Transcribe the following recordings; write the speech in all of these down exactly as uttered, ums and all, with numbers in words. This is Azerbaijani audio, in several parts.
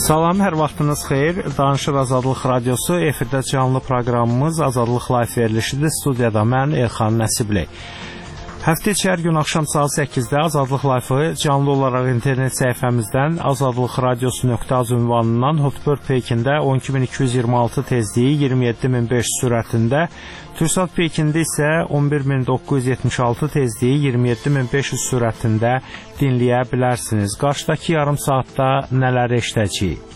Salam, hər vaxtınız xeyir. Danışır Azadlıq Radiosu, efirdə canlı proqramımız Azadlıq Live verilişidir. Studiyada mən Elxan Nəsibli. Həftə içi hər gün axşam saat səkkizdə Azadlıq Live-ı canlı olaraq internet səhifəmizdən azadlıqradiosu nöqtə az ünvanından Hotbird Peykində on iki min iki yüz iyirmi altı tezliyi iyirmi yeddi min beş yüz sürətində, Türksat Peykində isə on bir min doqquz yüz yetmiş altı tezliyi iyirmi yeddi min beş yüz sürətində dinləyə bilərsiniz. Qarşıdakı yarım saatda nələr eşidəcəyik?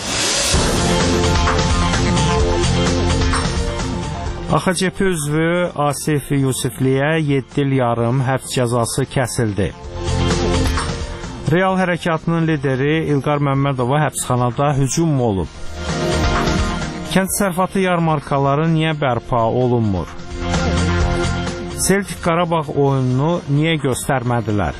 A X C P üzvü Asif Yusifliyə yeddi il yarım həbs cəzası kəsildi. Real hərəkatının lideri İlqar Məmmədova həbsxanada hücum olub. Kənd təsərrüfatı yarmarkaları niyə bərpa olunmur? Celtic Qarabağ oyununu niyə göstərmədilər?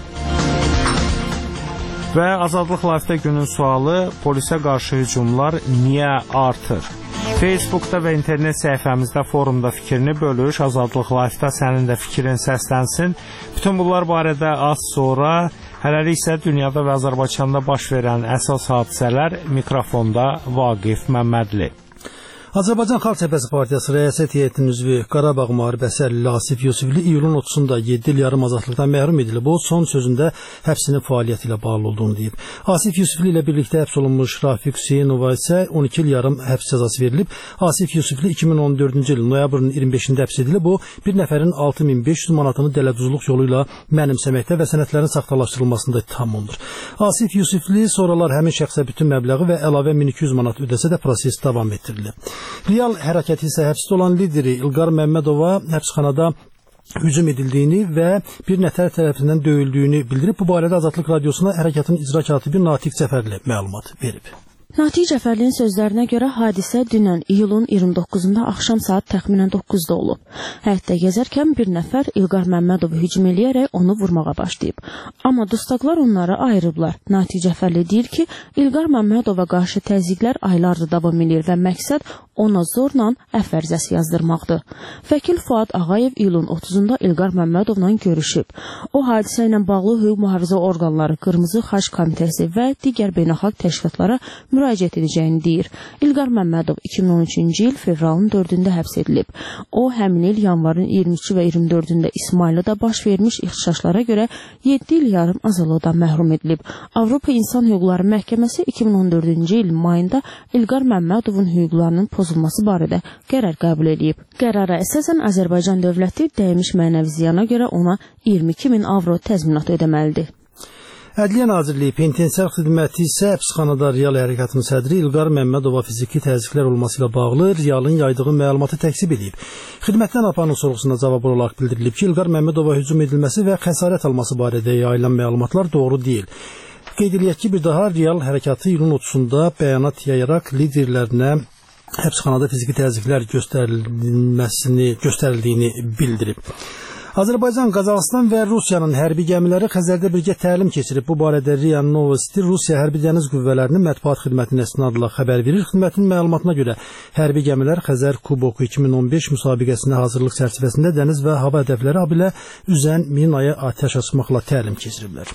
Və Azadlıq Live-də günün sualı, polisə qarşı hücumlar niyə artır? Facebookda və internet səhifəmizdə forumda fikrini bölüş, Azadlıq Live-da sənin də fikrin səslənsin. Bütün bunlar barədə az sonra, hələlik isə dünyada və Azərbaycanda baş verən əsas hadisələr, mikrofonda Vaqif Məmmədli. Azərbaycan Xalq Cəbhəsi Partiyası Rəyasət Heyətinin üzvü Qarabağ müharibəsi əlili Asif Yusifli iyulun otuzunda yeddi il yarım azadlıqdan məhrum edilib. O, son sözündə həbsinin fəaliyyəti ilə bağlı olduğunu deyib. Asif Yusifli ilə birlikdə həbs olunmuş Rafiq Hüseynova isə on iki il yarım həbs cəzası verilib. Asif Yusifli iki min on dördüncü il noyabrın iyirmi beşində həbs edilib. O, bir nəfərin altı min beş yüz manatını dələduzluq yolu ilə mənimsəməkdə və sənədlərin saxtalaşdırılmasında ittiham olunur. Asif Yusifli sonralar həmin şəxsə bütün məbləği və əlavə min iki yüz manat ödəsə də proses davam etdirilib. Real hərəkəti isə həbsdə olan lideri İlqar Məmmədova həbsxanada hücum edildiyini və bir nəfər tərəfindən döyüldüyünü bildirib. Bu barədə Azadlıq Radiosuna hərəkatın icra katibi Natiq Cəfərli məlumat verib. Natiq Cəfərlinin sözlərinə görə hadisə dünən iyulun iyirmi doqquzunda axşam saat təxminən doqquzda olub. Həyətdə gəzərkən bir nəfər İlqar Məmmədovu hücum eləyərək onu vurmağa başlayıb. Amma dustaqlar onları ayırıblar. Natiq Cəfərli deyir ki, İlqar Məmmədova qarşı təzyiqlər aylardır davam edir və məqsəd ona zorla əfv ərizəsi yazdırmaqdır. Vəkil Fuad Ağayev iyulun otuzunda İlqar Məmmədovla görüşüb. O, hadisə ilə bağlı hüquq mühafizə orqanları, Qırmızı Xaç Komitəsi və digər beynəlxalq təşkilatlara müraciət edəcəyini deyir. İlqar Məmmədov iki min on üçüncü il fevralın dördündə həbs edilib. O, həmin il yanvarın iyirmi üçü və iyirmi dördündə İsmayılıda baş vermiş ixtişaşlara görə yeddi il yarım azadlıqdan məhrum edilib. Avropa İnsan Hüquqları Məhkəməsi iki min on dördüncü il mayında İlqar Məmmədovun hüquqlarının pozulması barədə qərar qəbul edib. Qərara əsasən Azərbaycan dövləti dəymiş mənəvi ziyana görə ona iyirmi iki min avro təzminat ödəməlidir. Ədliyyə Nazirliyi Penitensiar Xidməti isə həbsxanada Real hərəkatının sədri İlqar Məmmədova fiziki təzyiqlər olması ilə bağlı Realın yaydığı məlumatı təksib edib. Xidmətdən aparının sorğusuna cavab olaraq bildirilib ki, İlqar Məmmədova hücum edilməsi və xəsarət alması barədə yayılan məlumatlar doğru deyil. Qeyd edilək ki, bir daha Real hərəkatı iyulun otuzunda bəyanat yayaraq liderlərinə həbsxanada fiziki təzyiqlər göstərilməsini göstərildiyini bildirib. Azərbaycan, Qazaxıstan və Rusiyanın hərbi gəmiləri Xəzərdə birgə təlim keçirib. Bu barədə RIA Novosti Rusiya Hərbi Dəniz Qüvvələrinin mətbuat xidmətinin əsnadıyla xəbər verir. Xidmətin məlumatına görə hərbi gəmilər Xəzər Kuboku iki min on beş müsabiqəsinə hazırlıq çərçivəsində dəniz və hava hədəfləri habelə üzən minaya atəş açmaqla təlim keçiriblər.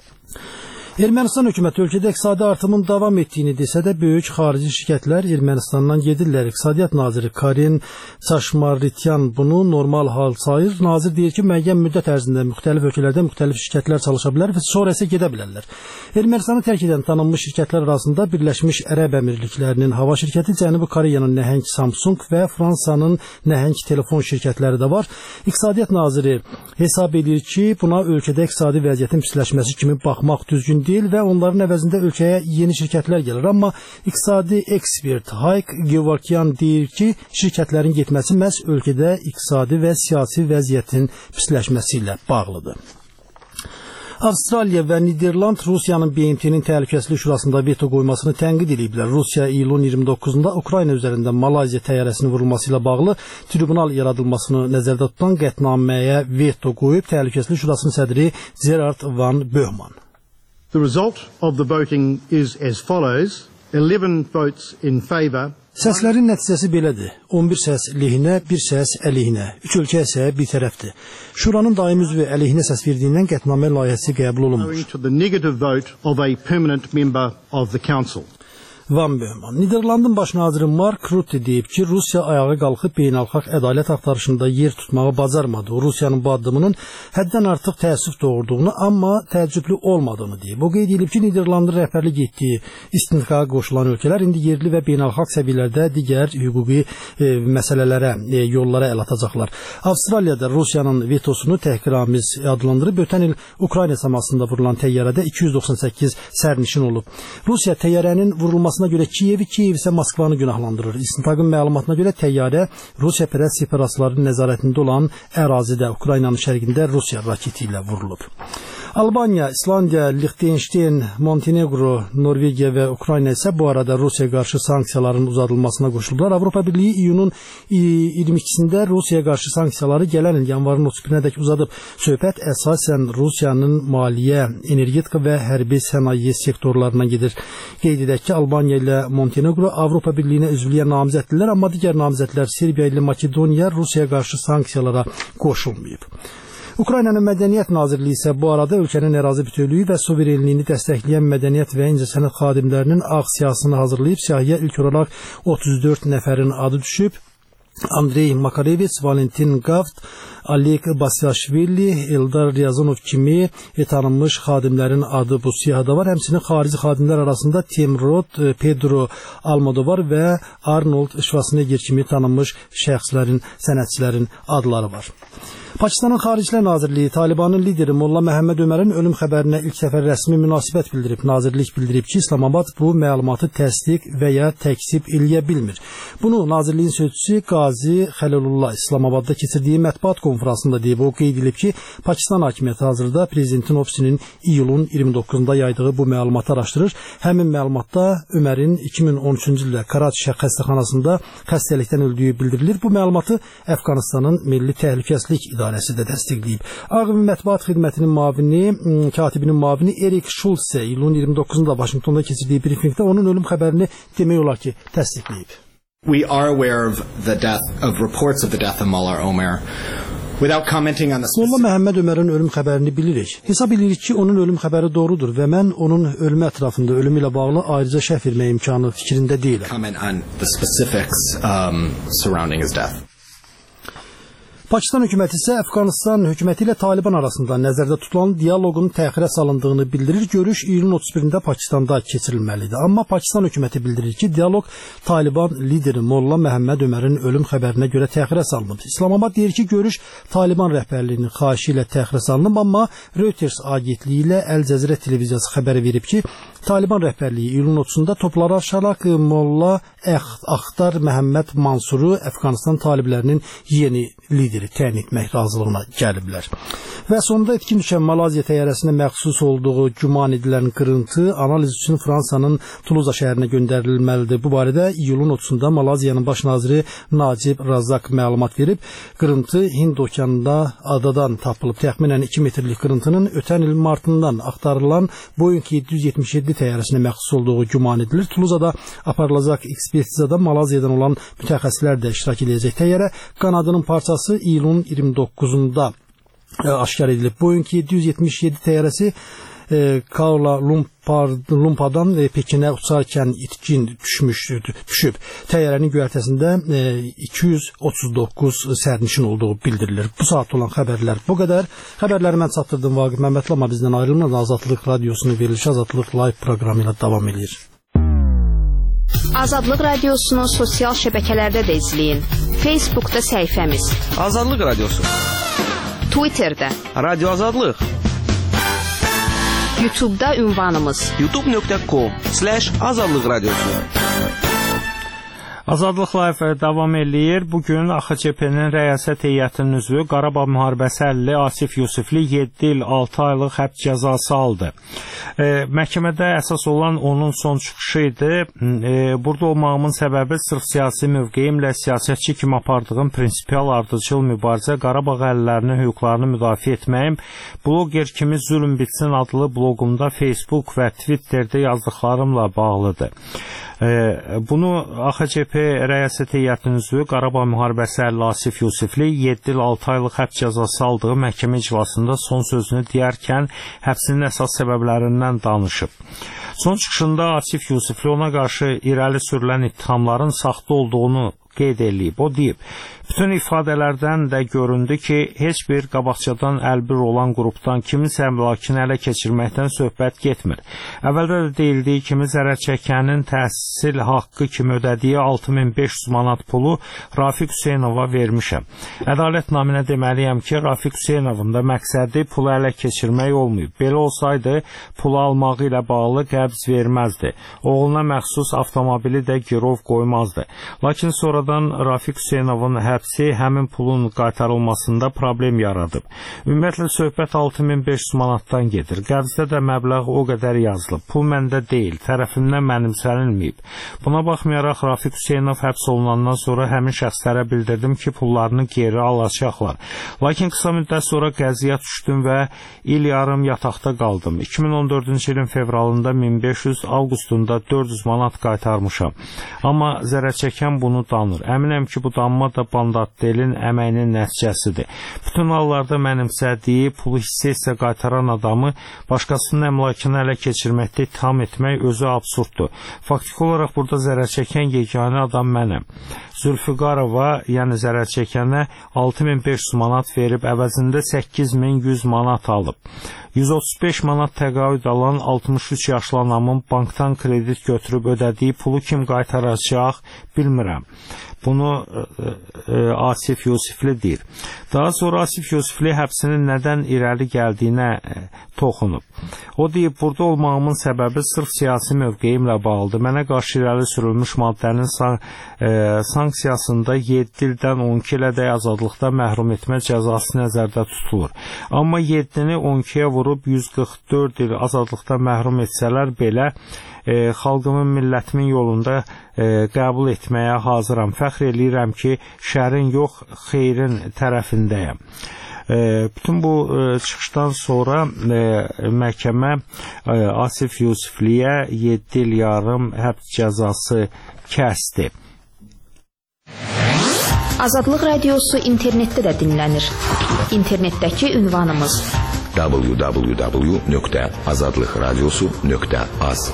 Ermənistan hökuməti ölkədə iqtisadi artımın davam etdiyini desə də böyük xarici şirkətlər Ermənistandan gedirlər. İqtisadiyyat naziri Karin Çaşmarrityan bunu normal hal sayır. Nazir deyir ki, müəyyən müddət ərzində müxtəlif ölkələrdə müxtəlif şirkətlər çalışa bilər və sonra isə gedə bilərlər. Ermənistanı tərk edən tanınmış şirkətlər arasında Birləşmiş Ərəb Əmirliklərinin hava şirkəti, Cənubi Koreyanın nəhəng Samsung və Fransanın nəhəng telefon şirkətləri də var. İqtisadiyyat naziri hesab edir ki, buna ölkədə iqtisadi vəziyyətin pisləşməsi kimi baxmaq düzgün deyil və onların əvəzində ölkəyə yeni şirkətlər gəlir. Amma iqtisadi ekspert Hayk Gevorkyan deyir ki, şirkətlərin getməsi məhz ölkədə iqtisadi və siyasi vəziyyətin pisləşməsi ilə bağlıdır. Avstraliya və Niderland Rusiyanın B M T-nin Təhlükəsizlik Şurasında veto qoymasını tənqid ediblər. Rusiya iyulun iyirmi doqquzunda Ukrayna üzərində Malayziya təyyarəsinin vurulması ilə bağlı tribunal yaradılmasını nəzərdə tutan qətnaməyə veto qoyub. Təhlükəsizlik Şurasının sədri Gerard Van Böhman. The result of the voting is as follows: eleven votes in favour. Səslərin nəticəsi belədir. on bir səs lehinə, bir səs əleyhinə. Üç ölkə isə bir tərəfdir. Şuranın daimi üzvü əleyhinə səs verdiyindən qətnamə layihəsi qəbul olunmuş. Van Böhman. Niderlandın baş naziri Mark Rutte deyib ki, Rusiya ayağa qalxıb beynəlxalq ədalət axtarışında yer tutmağı bacarmadı. Rusiyanın bu addımının həddən artıq təəssüf doğurduğunu, amma təəccüblü olmadığını deyib. O qeyd edib ki, Niderlandın rəhbərlik etdiyi istintaqa qoşulan ölkələr indi yerli və beynəlxalq səviyyələrdə digər hüquqi e, məsələlərə, e, yollara əl atacaqlar. Avstraliyada Rusiyanın vetosunu təhqiramiz adlandırıb, ötən il Ukrayna səmasında vurulan təyyarədə iki yüz doxsan səkkiz sərnişin olub. Rusiya təyyarənin vurulmasına görə Kiyevi, Kiyev isə Moskvanı günahlandırır. İstintaqın məlumatına görə təyyarə Rusiya pərəst separatistlərin nəzarətində olan ərazidə, Ukraynanın şərqində Rusiya raketi ilə vurulub. Albaniya, İslandiya, Liechtenstein, Montenegro, Norvegiya və Ukrayna isə bu arada Rusiyaya qarşı sanksiyaların uzadılmasına qoşuldular. Avropa Birliyi iyunun iyirmi ikisində Rusiyaya qarşı sanksiyaları gələn il yanvarın otuz birinədək uzadıb. Söhbət əsasən Rusiyanın maliyyə, energetika və hərbi sənaye sektorlarına gedir. Qeyd edək ki, Albaniya ilə Montenegro Avropa Birliyinə üzvlüyə namizəddirlər, amma digər namizədlər Serbiya ilə Makedoniya Rusiyaya qarşı sanksiyalara qoşulmayıb. Ukraynanın Mədəniyyət Nazirliyi isə bu arada ölkənin ərazi bütövlüyü və suverenliyini dəstəkləyən mədəniyyət və incəsənət xadimlərinin ağ siyahısını hazırlayıb. Siyahıya ilk olaraq otuz dörd nəfərin adı düşüb. Andrey Makarevits, Valentin Gavt, Alek Basyashvili, Eldar Ryazanov kimi tanınmış xadimlərin adı bu siyahıda var. Həmçinin xarici xadimlər arasında Temrod, Pedro Almodovar və Arnold Schwarzenegger kimi tanınmış şəxslərin, sənətçilərin adları var. Pakistanın Xaricilər Nazirliyi Talibanın lideri Molla Məhəmməd Ömərin ölüm xəbərinə ilk dəfə rəsmi münasibət bildirib. Nazirlik bildirib ki, İslamabad bu məlumatı təsdiq və ya təksib eləyə bilmir. Bunu Nazirliyin sözçüsü Qazi Xəlilullah İslamabadda keçirdiyi mətbuat konferansında deyib. O qeyd edib ki, Pakistan hakimiyyəti hazırda prezidentin ofisinin iyulun iyirmi doqquzunda yaydığı bu məlumatı araşdırır. Həmin məlumatda Ömərin iki min on üçüncü ildə Karachi xəstəxanasında xəstəlikdən öldüyü bildirilir. Bu məlumatı Əfqanistanın Milli Təhlükəsizlik İdarəsi də dəstəkləyib. Ağ Ev Mətbuat Xidmətinin müavini, katibinin müavini Erik Schultz isə iyulun iyirmi doqquzunda Vaşinqtonda keçirdiyi brifinqdə onun ölüm xəbərini demək olar ki, təsdiqləyib. We are aware of the death of reports of the death of Mullah Omer. Without commenting on the specific... Molla Məhəmməd Ömərin ölüm xəbərini bilirik. Hesab edirik ki, onun ölüm xəbəri doğrudur və mən onun ölümü ətrafında ölümü ilə bağlı ayrıca şərh vermək imkanı fikrində deyiləm. Comment on the specifics um, surrounding his death. Pakistan hökuməti isə Əfqanistan hökuməti ilə Taliban arasında nəzərdə tutulan dialoqun təxirə salındığını bildirir. Görüş iyulun otuz birində Pakistanda keçirilməlidir. Amma Pakistan hökuməti bildirir ki, dialoq Taliban lideri Molla Məhəmməd Ömərin ölüm xəbərinə görə təxirə salınıb. İslamabad deyir ki, görüş Taliban rəhbərliyinin xahişi ilə təxirə salınıb, amma Reuters agentliyi ilə Əl Cəzirə televiziyası xəbər verib ki, Taliban rəhbərliyi iyulun otuzunda topları aşaraq Molla Axtar Məhəmməd Mansuru Əfqanistan taliblərinin yeni lideri təyin etmək razılığına gəliblər. Və sonunda etkin düşən Malaziya təyyarəsinə məxsus olduğu güman edilən qırıntı analiz üçün Fransanın Tuluza şəhərinə göndərilməlidir. Bu barədə iyulun otuzunda Malaziyanın baş naziri Nacib Razak məlumat verib. Qırıntı Hind okeanında adadan tapılıb. Təxminən iki metrlik qırıntının ötən il martından axtarılan Boeing yeddi yüz yetmiş yeddi təyyarəsinə məxsus olduğu güman edilir. Tuluzada aparılacaq ekspertizada Malaziyadan olan mütəxəssislər də iştirak edəcək. Təyyarə qanadının parçası iyulun iyirmi doqquzunda aşkar edilib. Boeing yeddi yüz yetmiş yeddi təyyarəsi e, Kuala Lumpur'dan e, Pekinə uçarkən itkin düşmüşdür, düşüb. Təyyarənin göyərtəsində e, iki yüz otuz doqquz sərnişin olduğu bildirilir. Bu saat olan xəbərlər bu qədər. Xəbərləri mən çatdırdım Vaqif Məmmədli, amma bizdən ayrılmadan Azadlıq Radiosunu verilişi Azadlıq Live proqramı ilə davam edir. Azadlıq Radiosunu sosial şəbəkələrdə də izləyin. Facebookda səhifəmiz Azadlıq Radiosu, Twitterdə Radio Azadlıq, YouTube'da ünvanımız youtube nöqtə com slash azadlıq radiosu. Azadlıq Live davam eləyir. Bugün A X C P-nin rəyasət heyətinin üzvü Qarabağ müharibəsi əlili Asif Yusifli yeddi il altı aylıq həbs cəzası aldı. E, məhkəmədə əsas olan onun son çıxışı idi. E, burada olmağımın səbəbi sırf siyasi mövqeyimlə siyasətçi kimi apardığım prinsipial ardıcıl mübarizə Qarabağ əhalilərinin hüquqlarını müdafiə etməyim, bloger kimi zülm bitsin adlı bloqumda Facebook və Twitterdə yazdıqlarımla bağlıdır. Bunu A X C P Rəyasət Heyətinin üzvü Qarabağ müharibəsi əlli Asif Yusifli yeddi il altı aylıq həbs cəzası aldığı məhkəmə iclasında son sözünü deyərkən həbsinin əsas səbəblərindən danışıb. Son çıxışında Asif Yusifli ona qarşı irəli sürülən ittihamların saxta olduğunu qeyd edib. O deyib, bütün ifadələrdən də göründü ki, heç bir qabaqcadan əlbir olan qrupdan kiminsə əmlakını ələ keçirməkdən söhbət getmir. Əvvəldə də deyildiyi kimi zərər çəkənin təhsil haqqı kimi ödədiyi altı min beş yüz manat pulu Rafiq Hüseynova vermişəm. Ədalət naminə deməliyəm ki, Rafiq Hüseynovun da məqsədi pulu ələ keçirmək olmayıb. Belə olsaydı, pulu almağı ilə bağlı qəbz verməzdi. Oğluna məxsus avtomobili də girov qoymazdı. Lakin sonra Rafiq Hüseynovun həbsi həmin pulun qaytarılmasında problem yaradıb. Ümumiyyətlə söhbət altı min beş yüz manatdan gedir. Qəbzdə də məbləğ o qədər yazılıb. Pul məndə deyil, tərəfimdən mənimsənilməyib. Buna baxmayaraq Rafiq Hüseynov həbs olunandan sonra həmin şəxslərə bildirdim ki, pullarını geri alacaqlar. Lakin qısa müddət sonra qəziyyət düşdüm və il yarım yataqda qaldım. iki min on dördüncü ilin fevralında min beş yüz, avqustunda dörd yüz manat qaytarmışam. Amma zərər çəkən bunu danır. Əminəm ki, bu damma da Bandatdelin əməyinin nəticəsidir. Bütün hallarda mənimsədiyi pulu hissə-hissə qaytaran adamı başqasının əmlakını ələ keçirməkdə ittiham etmək özü absurddur. Faktiki olaraq burada zərər çəkən yeganə adam mənəm. Zülfüqarova, yəni zərər çəkənə altı min beş yüz manat verib əvəzində səkkiz min yüz manat alıb. yüz otuz beş manat təqaüd alan altmış üç yaşlı anamın bankdan kredit götürüb ödədiyi pulu kim qaytaracaq bilmirəm. Bunu e, e, Asif Yusifli deyir. Daha sonra Asif Yusifli həbsinin nədən irəli gəldiyinə e, toxunub. O deyib, burada olmağımın səbəbi sırf siyasi mövqeyimlə bağlıdır. Mənə qarşı irəli sürülmüş maddənin san, e, sanksiyasında yeddi ildən on iki ilədək azadlıqda məhrum etmə cəzası nəzərdə tutulur. Amma yeddini on ikiyə vurub yüz qırx dörd il azadlıqda məhrum etsələr belə e, xalqımın, millətimin yolunda e, qəbul etməyə hazıram. Fəxr eləyirəm ki, şərin yox, xeyrin tərəfindəyəm. E, bütün bu e, çıxışdan sonra e, məhkəmə e, Asif Yusifliyə yeddi il yarım həbs cəzası kəsdi. Azadlıq Radiosu internetdə də dinlənir. İnternetdəki ünvanımız w w w nöqtə azadlıq radiosu nöqtə az.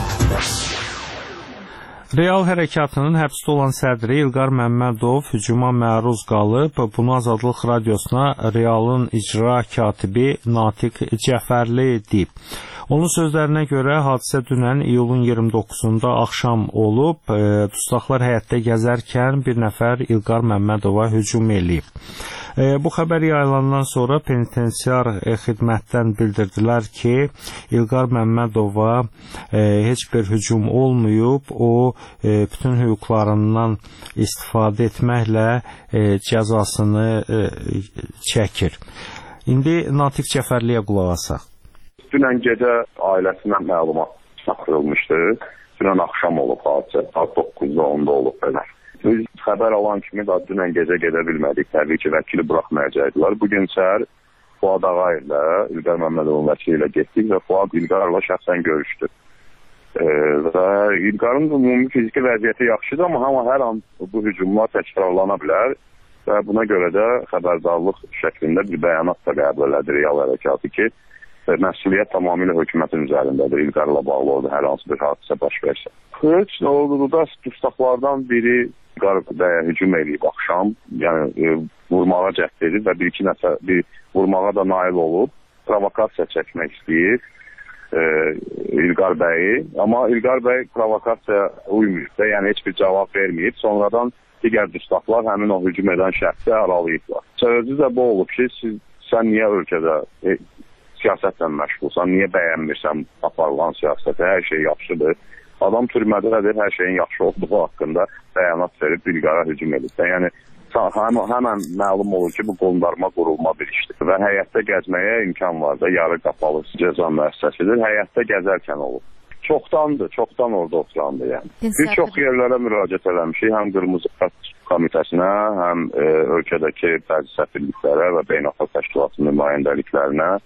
Real hərəkatının həbsdə olan sədri İlqar Məmmədov hücuma məruz qalıb. Bunu Azadlıq Radiosuna Realın icra katibi Natiq Cəfərli deyib. Onun sözlərinə görə hadisə dünən iyulun iyirmi doqquzunda axşam olub. E, dustaqlar həyətdə gəzərkən bir nəfər İlqar Məmmədova hücum eləyib. E, bu xəbər yayılandan sonra penitensiar e, xidmətdən bildirdilər ki, İlqar Məmmədova e, heç bir hücum olmayıb. O e, bütün hüquqlarından istifadə etməklə e, cəzasını e, çəkir. İndi Natiq Cəfərliyə qulaq asaq. Dünən gecə ailəsindən məlumat çatdırılmışdı. Dünən axşam olub hadisə, saat doqquzda onda olub belə. Biz xəbər alan kimi daha dünən gecə gedə bilmədik. Təbii ki, vəkili buraxmayacaqdılar. Bugün səhər Fuad Ağayev ilə, İlqar Məmmədovun vəkili ilə getdik və Fuad İlqarla şəxsən görüşdü. E, və İlqarın ümumi fiziki vəziyyəti yaxşıdır, amma hama hər an bu hücumlar təkrarlana bilər və buna görə də xəbərdarlıq şəklində bir bəyanat da qəbul elədi Real hərəkatı ki, məsuliyyət tamamilə hökumətin üzərindədir. İlqarla bağlı orada hər hansı bir hadisə baş versə. Heç nə oldu da dustaqlardan biri İlqar bəyə hücum eləyib axşam, yəni e, vurmağa cəhd edib və bir-iki nəfər bir vurmağa da nail olub, provokasiya çəkmək istəyir e, İlqar bəyi, amma İlqar bəy provokasiya uymayıb da, yəni heç bir cavab verməyib. Sonradan digər dustaqlar həmin o hücum edən şəxsi aralayıblar. Sözü də bu olub ki, siz, sən niyə ölkədə e, siyasətlə məşğulsan, niyə bəyənmirsən aparılan siyasətə, hər şey yaxşıdır. Adam türmədədir, hər şeyin yaxşı olduğu haqqında bəyanat verib İlqara hücum edib. Yəni, həmən, həmən məlum olur ki, bu qondarma qurulma bir işdir və həyətdə gəzməyə imkan var da, yarı qapalı cəza müəssisəsidir, həyətdə gəzərkən olur. Çoxdandır, çoxdan orada oturandır yəni. Bir çox yerlərə müraciət eləmişik, həm Qırmızı Xətt Komitəsinə, həm e, ölkədəki bəzi səfirliklərə və beynəlxalq təşkilatın nümayəndəliklərinə.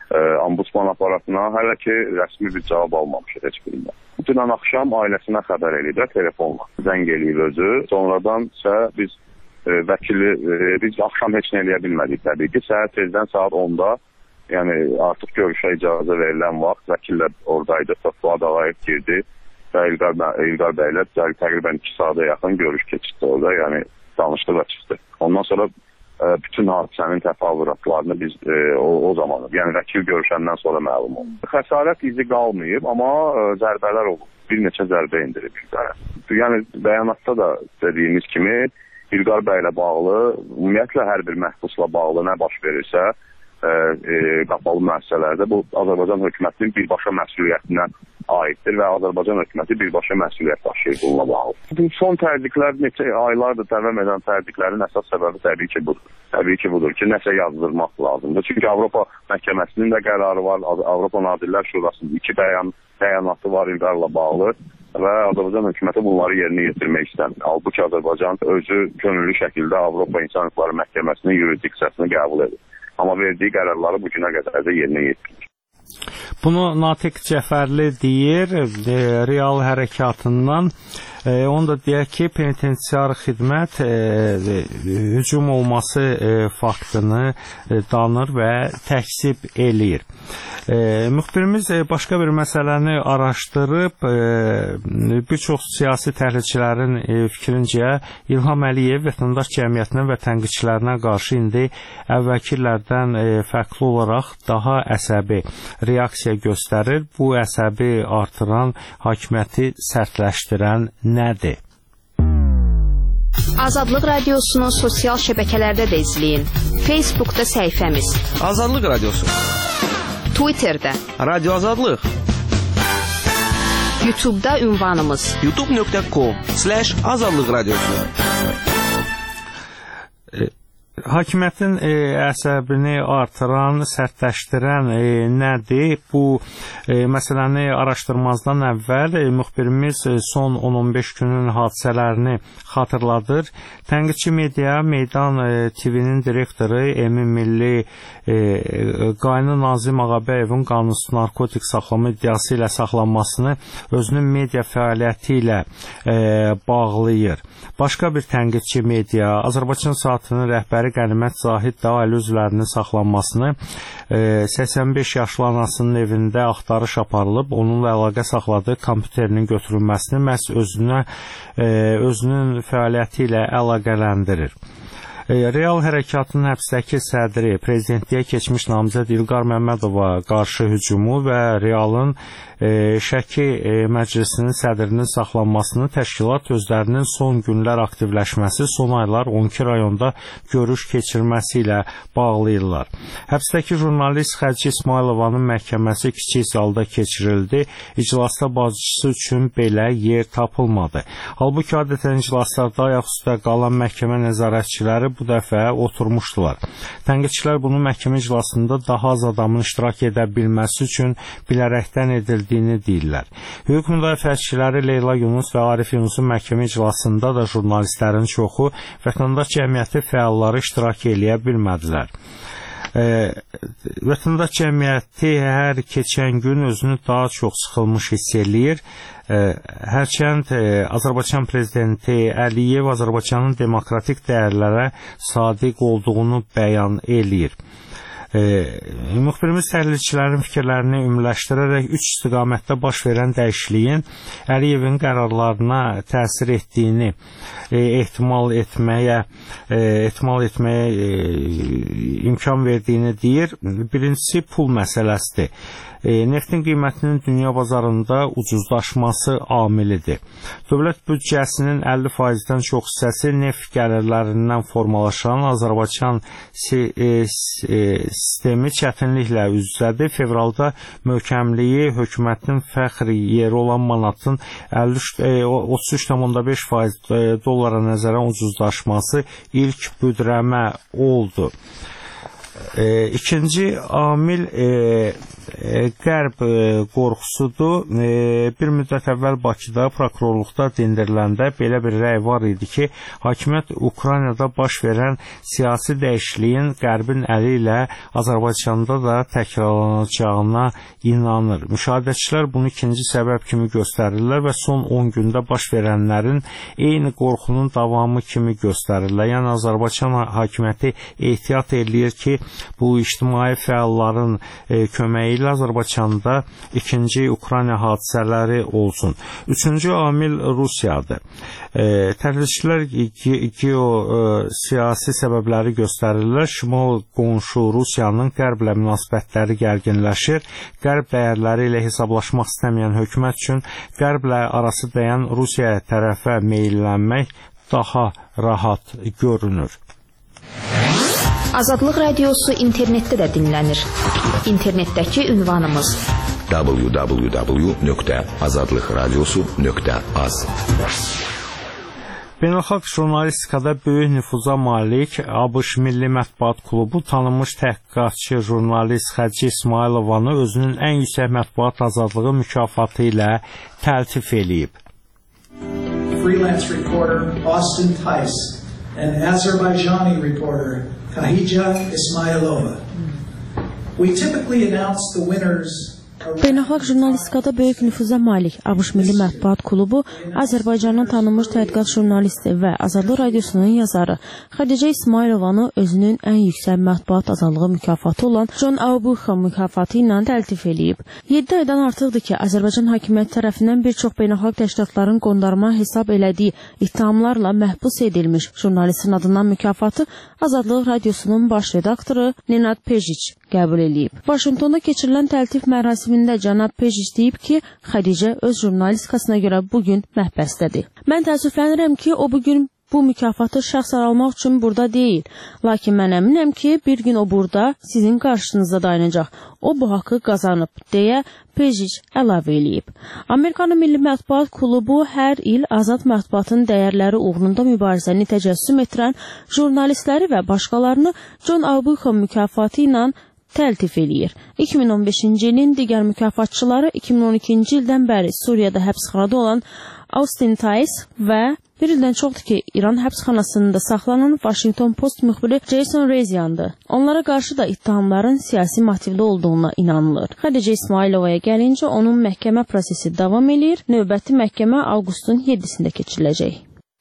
e, ombudsman aparatına hələ ki rəsmi bir cavab almamışıq heç birindən. Dünən axşam ailəsinə xəbər eləyib, telefonla zəng eləyib özü. Sonradan isə biz e, vəkili, e, biz axşam heç nə eləyə bilmədik təbii ki. Səhər tezdən saat onda, yəni artıq görüşə icazə verilən vaxt vəkillə oradaydı, Fuad Ağayev girdi və İlqar, İlqar bəylə təqribən iki saata yaxın görüş keçirdi orada, yəni danışdı və çıxdı. Ondan sonra e, bütün hadisənin təfavüratlarını biz e, o, o zaman, yəni vəkil görüşəndən sonra məlum oldu. Xəsarət izi qalmayıb, amma e, zərbələr olub. Bir neçə zərbə indirib İlqara. Yəni bəyanatda da dediyimiz kimi İlqar bəylə bağlı, ümumiyyətlə hər bir məhbusla bağlı nə baş verirsə, e, e, qapalı müəssisələrdə bu Azərbaycan hökumətinin birbaşa məsuliyyətinə aiddir və Azərbaycan hökuməti birbaşa məsuliyyət daşıyır bununla bağlı. Bu son tərdiklər, neçə aylardır davam edən tərdiklərin əsas səbəbi təbii ki budur. Təbii ki budur ki, nəsə yazdırmaq lazımdır. Çünki Avropa məhkəməsinin də qərarı var, Avropa Nazirlər Şurasının iki bəyan, bəyanatı var İlqarla bağlı və Azərbaycan hökuməti bunları yerinə yetirmək istəmir. Halbuki Azərbaycan özü könüllü şəkildə Avropa İnsan Hüquqları Məhkəməsinin yurisdiksiyasını qəbul edir. Amma verdiyi qərarları bu günə qədər də yerinə yetirir. Bunu Natiq Cəfərli deyir, e, real hərəkatından. E, onu da deyək ki, penitensiar xidmət e, hücum olması e, faktını e, danır və təkzib eləyir. E, müxbirimiz e, başqa bir məsələni araşdırıb, e, bir çox siyasi təhlilçilərin e, fikrincə İlham Əliyev vətəndaş cəmiyyətinə və tənqidçilərinə qarşı indi əvvəlkilərdən e, fərqli olaraq daha əsəbi reaksiya göstərir. Bu əsəbi artıran, hakimiyyəti sərtləşdirən nədir? Azadlıq Radiosunu sosial şəbəkələrdə də izləyin. Facebookda səhifəmiz Azadlıq Radiosu, Twitterdə Radio Azadlıq, YouTube'da ünvanımız youtube nöqtə com slash azadlıq radiosu. Hakimiyyətin e, əsəbini artıran, sərtləşdirən e, nədir? Bu e, məsələni araşdırmazdan əvvəl e, müxbirimiz e, son on on beş günün hadisələrini xatırladır. Tənqidçi media Meydan e, T V-nin direktoru Emin Milli e, Qayını Nazim Ağabəyevin qanunsuz narkotik saxlama iddiası ilə saxlanmasını özünün media fəaliyyəti ilə e, bağlayır. Başqa bir tənqidçi media Azərbaycan Saatının rəhbəri Qənimət Zahid də ailə üzvlərinin saxlanmasını e, səksən beş yaşlı anasının evində axtarış aparılıb, onunla əlaqə saxladığı kompüterinin götürülməsini məhz özünə, e, özünün fəaliyyəti ilə əlaqələndirir. Real hərəkatının həbsdəki sədri prezidentliyə keçmiş namizəd İlqar Məmmədova qarşı hücumu və Realın e, Şəki e, Məclisinin sədrinin saxlanmasını təşkilat özlərinin son günlər aktivləşməsi, son aylar on iki rayonda görüş keçirməsi ilə bağlayırlar. Həbsdəki jurnalist Xədicə İsmailovanın məhkəməsi kiçik zalda keçirildi. İclasda bacısı üçün belə yer tapılmadı. Halbuki adətən iclaslarda ayaq üstə qalan məhkəmə nəzarətçiləri bu dəfə oturmuşdular. Tənqidçilər bunu məhkəmə iclasında daha az adamın iştirak edə bilməsi üçün bilərəkdən edildiyini deyirlər. Hüquq müdafiəçiləri Leyla Yunus və Arif Yunusun məhkəmə iclasında da jurnalistlərin çoxu vətəndaş cəmiyyəti fəalları iştirak eləyə bilmədilər. E, vətəndaş cəmiyyəti hər keçən gün özünü daha çox sıxılmış hiss eləyir. E, hərçənd e, Azərbaycan prezidenti Əliyev Azərbaycanın demokratik dəyərlərə sadiq olduğunu bəyan eləyir. E, müxbirimiz təhlilçilərin fikirlərini ümumiləşdirərək üç istiqamətdə baş verən dəyişikliyin Əliyevin qərarlarına təsir etdiyini e, ehtimal etməyə e, ehtimal etməyə e, imkan verdiyini deyir. Birincisi pul məsələsidir. E, neftin qiymətinin dünya bazarında ucuzlaşması amilidir. Dövlət büdcəsinin əlli faizdən çox hissəsi neft gəlirlərindən formalaşan Azərbaycan si, e, e, sistemi çətinliklə üz-üzədir. Fevralda möhkəmliyi hökumətin fəxri yeri olan manatın otuz üç nöqtə beş faiz dollara nəzərən ucuzlaşması ilk büdrəmə oldu. E, ikinci amil e, qərb qorxusudur. Bir müddət əvvəl Bakıda prokurorluqda dindiriləndə belə bir rəy var idi ki, hakimiyyət Ukraynada baş verən siyasi dəyişikliyin qərbin əli ilə Azərbaycanda da təkrarlanacağına inanır. Müşahidəçilər bunu ikinci səbəb kimi göstərirlər və son on gündə baş verənlərin eyni qorxunun davamı kimi göstərirlər. Yəni Azərbaycan hakimiyyəti ehtiyat eləyir ki, bu ictimai fəalların e, köməyi ilə Azərbaycanda ikinci Ukrayna hadisələri olsun. Üçüncü amil Rusiyadır. E, Təhlilçilər geosiyasi səbəbləri göstərirlər. Şimal qonşu Rusiyanın qərblə münasibətləri gərginləşir. Qərb dəyərləri ilə hesablaşmaq istəməyən hökumət üçün qərblə arası dəyən Rusiya tərəfə meyllənmək daha rahat görünür. Azadlıq Radiosu internetdə də dinlənir. İnternetdəki ünvanımız w w w nöqtə azadlıq radiosu nöqtə az. Beynəlxalq jurnalistikada böyük nüfuza malik ABŞ Milli Mətbuat Klubu tanınmış təhqiqatçı jurnalist Xədicə İsmailovanı özünün ən yüksək mətbuat azadlığı mükafatı ilə təltif eləyib. Freelance reporter Austin Tice and Azerbaijani reporter Khadija Ismailova. We typically announce the winners. Beynəlxalq jurnalistikada böyük nüfuza malik ABŞ Milli Mətbuat Klubu Azərbaycanın tanınmış tədqiqat jurnalisti və Azadlıq Radiosunun yazarı Xədicə İsmailovanı özünün ən yüksək mətbuat azadlığı mükafatı olan John Aubuchon mükafatı ilə təltif eləyib. yeddi aydan artıqdır ki, Azərbaycan hakimiyyəti tərəfindən bir çox beynəlxalq təşkilatların qondarma hesab elədiyi ittihamlarla məhbus edilmiş jurnalistin adından mükafatı Azadlıq Radiosunun baş redaktoru Nenad Pejic qəbul eləyib. Vaşinqtonda keçirilən təltif mərasimində cənab Pejic deyib ki, Xədicə öz jurnalistikasına görə bugün məhbəsdədir. Mən təəssüflənirəm ki, o bugün bu mükafatı şəxsən almaq üçün burada deyil. Lakin mən əminəm ki, bir gün o burada sizin qarşınızda dayanacaq. O bu haqqı qazanıb, deyə Pejic əlavə eləyib. Amerikanın Milli Mətbuat Klubu hər il azad mətbuatın dəyərləri uğrunda mübarizəni təcəssüm etdirən jurnalistləri və başqalarını John Aubuchon mükafatı ilə təltif eləyir. iki min on beşinci ilin digər mükafatçıları iki min on ikinci ildən bəri Suriyada həbsxanada olan Austin Tice və bir ildən çoxdur ki, İran həbsxanasında saxlanan Washington Post müxbiri Jason Rezian'dır. Onlara qarşı da ittihamların siyasi motivli olduğuna inanılır. Xədicə İsmailovaya gəlincə onun məhkəmə prosesi davam edir. Növbəti məhkəmə avqustun yeddisində keçiriləcək.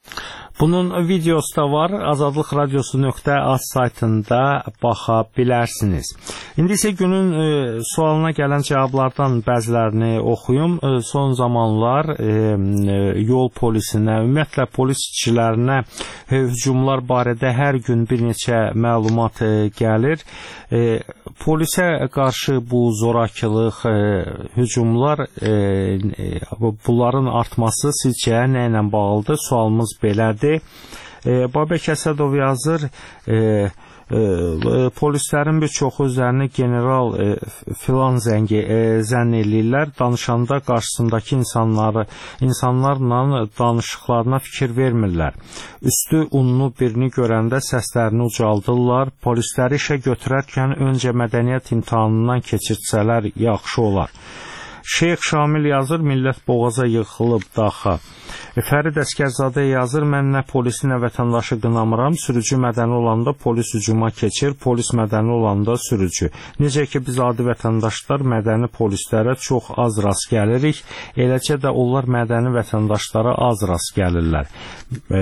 Bunun videosu da var. Azadlıq Radiosu nöqtə az saytında baxa bilərsiniz. İndi isə günün e, sualına gələn cavablardan bəzilərini oxuyum. E, son zamanlar e, yol polisinə, ümumiyyətlə polis işçilərinə e, hücumlar barədə hər gün bir neçə məlumat e, gəlir. E, polisə qarşı bu zorakılıq, e, hücumlar, e, e, bunların artması sizcə nə ilə bağlıdır? Sualımız belədir. E, Babək Əsədov yazır, e, e, polislərin bir çoxu üzərini general e, filan zəngi e, zənn eləyirlər. Danışanda qarşısındakı insanları, insanlarla danışıqlarına fikir vermirlər. Üstü unlu birini görəndə səslərini ucaldırlar. Polisləri işə götürərkən öncə mədəniyyət imtahanından keçirsələr yaxşı olar. Şeyx Şamil yazır, millət boğaza yıxılıb daxa. Fərid Əskərzadə yazır, mən nə polisi, nə vətəndaşı qınamıram. Sürücü mədəni olanda polis hücuma keçir, polis mədəni olanda sürücü. Necə ki, biz adi vətəndaşlar mədəni polislərə çox az rast gəlirik, eləcə də onlar mədəni vətəndaşlara az rast gəlirlər. E,